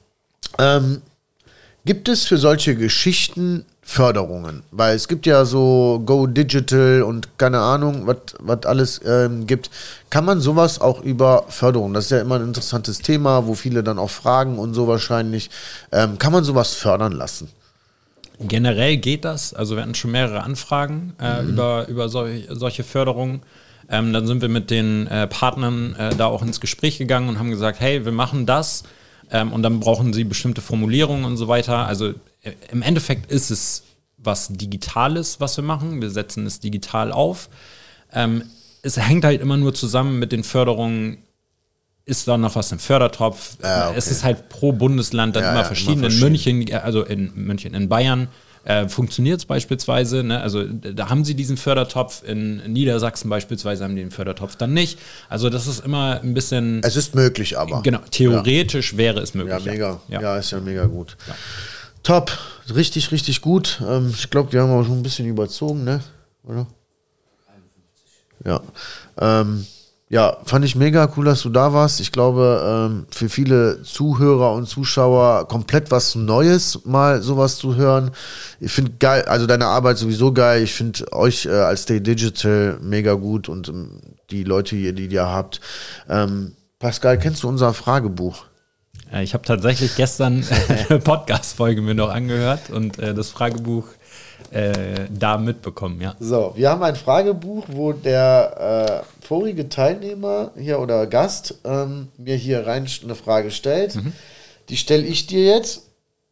Gibt es für solche Geschichten Förderungen? Weil es gibt ja so Go Digital und keine Ahnung, was alles gibt. Kann man sowas auch über Förderung? Das ist ja immer ein interessantes Thema, wo viele dann auch fragen und so wahrscheinlich. Kann man sowas fördern lassen? Generell geht das. Also wir hatten schon mehrere Anfragen über solche Förderungen. Dann sind wir mit den Partnern da auch ins Gespräch gegangen und haben gesagt, hey, wir machen das. Und dann brauchen sie bestimmte Formulierungen und so weiter. Also im Endeffekt ist es was Digitales, was wir machen. Wir setzen es digital auf. Es hängt halt immer nur zusammen mit den Förderungen. Ist da noch was im Fördertopf? Ja, okay. Es ist halt pro Bundesland dann immer verschieden. In München, in Bayern funktioniert es beispielsweise. Ne? Also da haben sie diesen Fördertopf. In Niedersachsen beispielsweise haben die den Fördertopf dann nicht. Also das ist immer ein bisschen... Es ist möglich, aber. Genau, theoretisch wäre es möglich. Ja, mega. Ja. Ja, ist ja mega gut. Ja. Top. Richtig, richtig gut. Ich glaube, wir haben auch schon ein bisschen überzogen, ne? Oder? Ja. Ja, fand ich mega cool, dass du da warst. Ich glaube, für viele Zuhörer und Zuschauer komplett was Neues, mal sowas zu hören. Ich finde geil, also deine Arbeit sowieso geil. Ich finde euch als Stay Digital mega gut und die Leute hier, die ihr habt. Pascal, kennst du unser Fragebuch? Ich habe tatsächlich gestern eine Podcast-Folge mir noch angehört und das Fragebuch da mitbekommen, ja. So, wir haben ein Fragebuch, wo der vorige Teilnehmer hier oder Gast mir hier rein eine Frage stellt. Die stelle ich dir jetzt.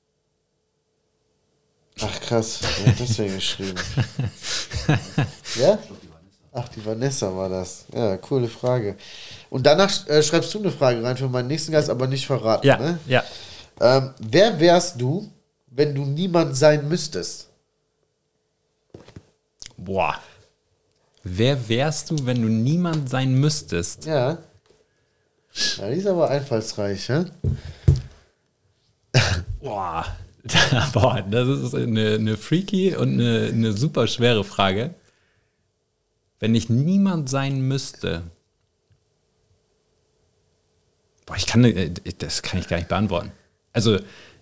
Ach krass, wer hat das denn geschrieben? Ja? Ach, die Vanessa war das. Ja, coole Frage. Und danach schreibst du eine Frage rein für meinen nächsten Gast, aber nicht verraten. Ja, ne? ja. Wer wärst du, wenn du niemand sein müsstest? Boah. Wer wärst du, wenn du niemand sein müsstest? Ja. Ja, die ist aber einfallsreich, ja? Boah. Boah, das ist eine freaky und eine super schwere Frage. Wenn ich niemand sein müsste. Boah, das kann ich gar nicht beantworten. Also,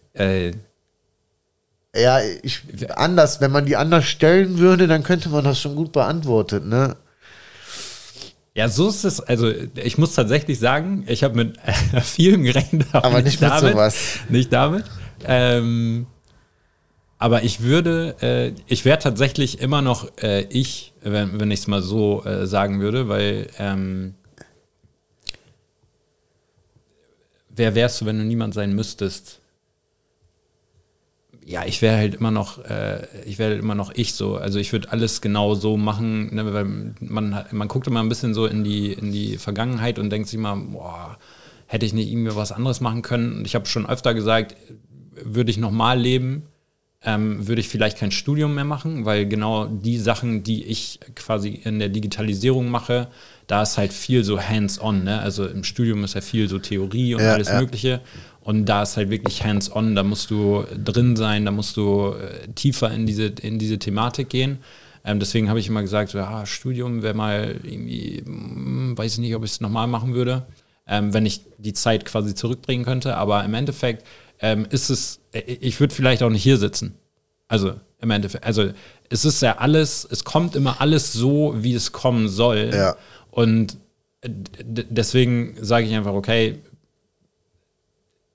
Ja, wenn man die anders stellen würde, dann könnte man das schon gut beantworten, ne? ja, so ist es. Also, ich muss tatsächlich sagen, ich habe mit vielem gerechnet, Aber nicht mit damit. sowas. Nicht damit. Aber ich wäre tatsächlich immer noch wenn ich es mal so sagen würde, weil wer wärst du, wenn du niemand sein müsstest? Ja, ich wäre halt immer noch ich so. Also ich würde alles genau so machen, ne, weil man guckt immer ein bisschen so in die Vergangenheit und denkt sich mal, boah, hätte ich nicht irgendwie was anderes machen können? Und ich habe schon öfter gesagt, würde ich nochmal leben, würde ich vielleicht kein Studium mehr machen, weil genau die Sachen, die ich quasi in der Digitalisierung mache, da ist halt viel so hands-on, ne? Also im Studium ist ja viel so Theorie und alles Mögliche. Und da ist halt wirklich hands-on, da musst du drin sein, da musst du tiefer in diese Thematik gehen. Deswegen habe ich immer gesagt, ja, Studium wäre mal irgendwie, weiß ich nicht, ob ich es nochmal machen würde, wenn ich die Zeit quasi zurückdrehen könnte. Aber im Endeffekt ich würde vielleicht auch nicht hier sitzen. Also im Endeffekt, also es ist ja alles, es kommt immer alles so, wie es kommen soll. Ja. Und deswegen sage ich einfach, okay,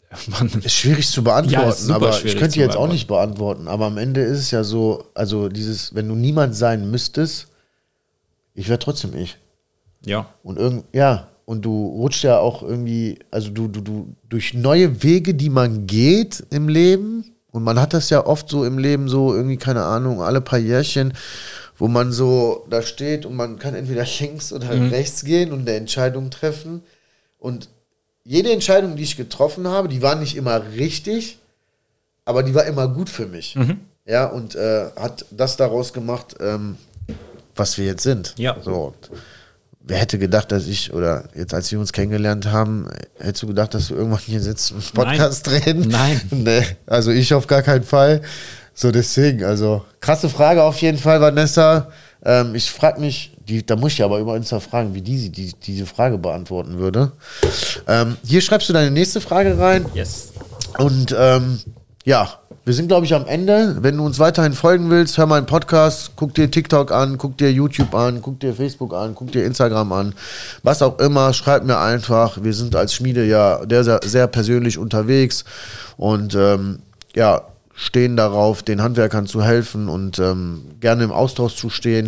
Ist schwierig zu beantworten, Ja, ist super aber schwierig ich könnte zu jetzt auch beantworten. nicht beantworten. Aber am Ende ist es ja so, also wenn du niemand sein müsstest, ich wäre trotzdem ich. Ja. Und und du rutschst ja auch irgendwie, also du durch neue Wege, die man geht im Leben, und man hat das ja oft so im Leben so irgendwie, keine Ahnung, alle paar Jährchen, wo man so da steht und man kann entweder links oder rechts gehen und eine Entscheidung treffen. Und jede Entscheidung, die ich getroffen habe, die war nicht immer richtig, aber die war immer gut für mich. Ja, und hat das daraus gemacht, was wir jetzt sind. Ja. So. Wer hätte gedacht, dass oder jetzt als wir uns kennengelernt haben, hättest du gedacht, dass wir irgendwann hier sitzen und Podcast reden? Nein. Nee, also ich auf gar keinen Fall. So, deswegen, also krasse Frage auf jeden Fall, Vanessa. Ich frage mich, da muss ich aber über Insta fragen, wie diese Frage beantworten würde. Hier schreibst du deine nächste Frage rein. Yes. Und ja, wir sind, glaube ich, am Ende. Wenn du uns weiterhin folgen willst, hör mal einen Podcast, guck dir TikTok an, guck dir YouTube an, guck dir Facebook an, guck dir Instagram an, was auch immer, schreib mir einfach. Wir sind als Schmiede ja sehr, sehr persönlich unterwegs und ja, stehen darauf, den Handwerkern zu helfen und gerne im Austausch zu stehen.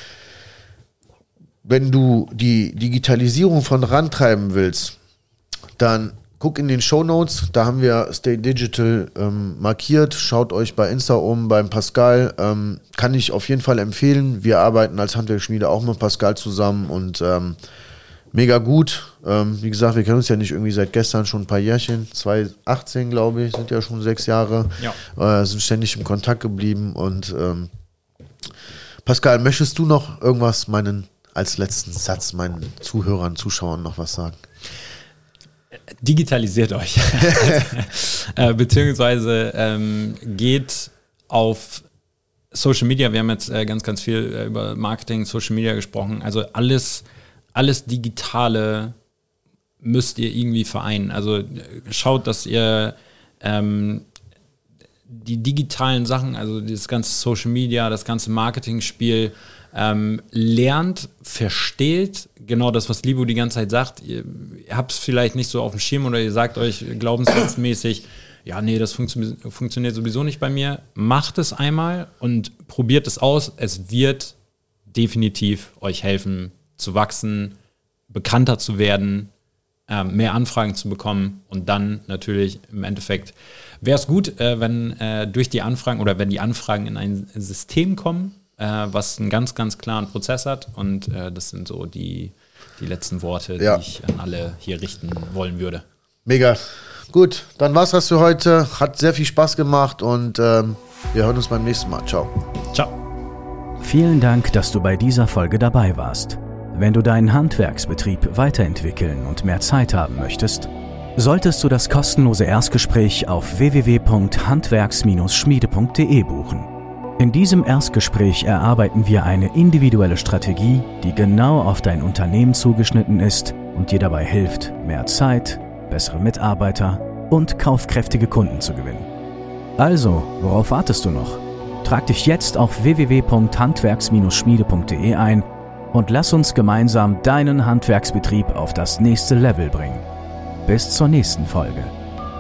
Wenn du die Digitalisierung vorantreiben willst, dann guck in den Shownotes, da haben wir Stay Digital markiert. Schaut euch bei Insta beim Pascal. Kann ich auf jeden Fall empfehlen. Wir arbeiten als Handwerksschmiede auch mit Pascal zusammen und mega gut. Wie gesagt, wir kennen uns ja nicht irgendwie seit gestern, schon ein paar Jährchen. 2018, glaube ich, sind ja schon 6 Jahre. Ja. Sind ständig im Kontakt geblieben. Und Pascal, möchtest du noch irgendwas als letzten Satz meinen Zuhörern, Zuschauern noch was sagen? Digitalisiert euch. Beziehungsweise geht auf Social Media. Wir haben jetzt ganz, ganz viel über Marketing, Social Media gesprochen. Also alles Digitale müsst ihr irgendwie vereinen. Also schaut, dass ihr die digitalen Sachen, also das ganze Social Media, das ganze Marketingspiel lernt, versteht, genau das, was Libo die ganze Zeit sagt. Ihr habt es vielleicht nicht so auf dem Schirm oder ihr sagt euch glaubenssatzmäßig, ja, nee, das funktioniert sowieso nicht bei mir. Macht es einmal und probiert es aus. Es wird definitiv euch helfen, zu wachsen, bekannter zu werden, mehr Anfragen zu bekommen und dann natürlich im Endeffekt wäre es gut, wenn durch die Anfragen oder wenn die Anfragen in ein System kommen, was einen ganz, ganz klaren Prozess hat und das sind so die letzten Worte, die ich an alle hier richten wollen würde. Mega. Gut, dann war's das für heute. Hat sehr viel Spaß gemacht und wir hören uns beim nächsten Mal. Ciao. Ciao. Vielen Dank, dass du bei dieser Folge dabei warst. Wenn du deinen Handwerksbetrieb weiterentwickeln und mehr Zeit haben möchtest, solltest du das kostenlose Erstgespräch auf www.handwerks-schmiede.de buchen. In diesem Erstgespräch erarbeiten wir eine individuelle Strategie, die genau auf dein Unternehmen zugeschnitten ist und dir dabei hilft, mehr Zeit, bessere Mitarbeiter und kaufkräftige Kunden zu gewinnen. Also, worauf wartest du noch? Trag dich jetzt auf www.handwerks-schmiede.de ein und lass uns gemeinsam deinen Handwerksbetrieb auf das nächste Level bringen. Bis zur nächsten Folge.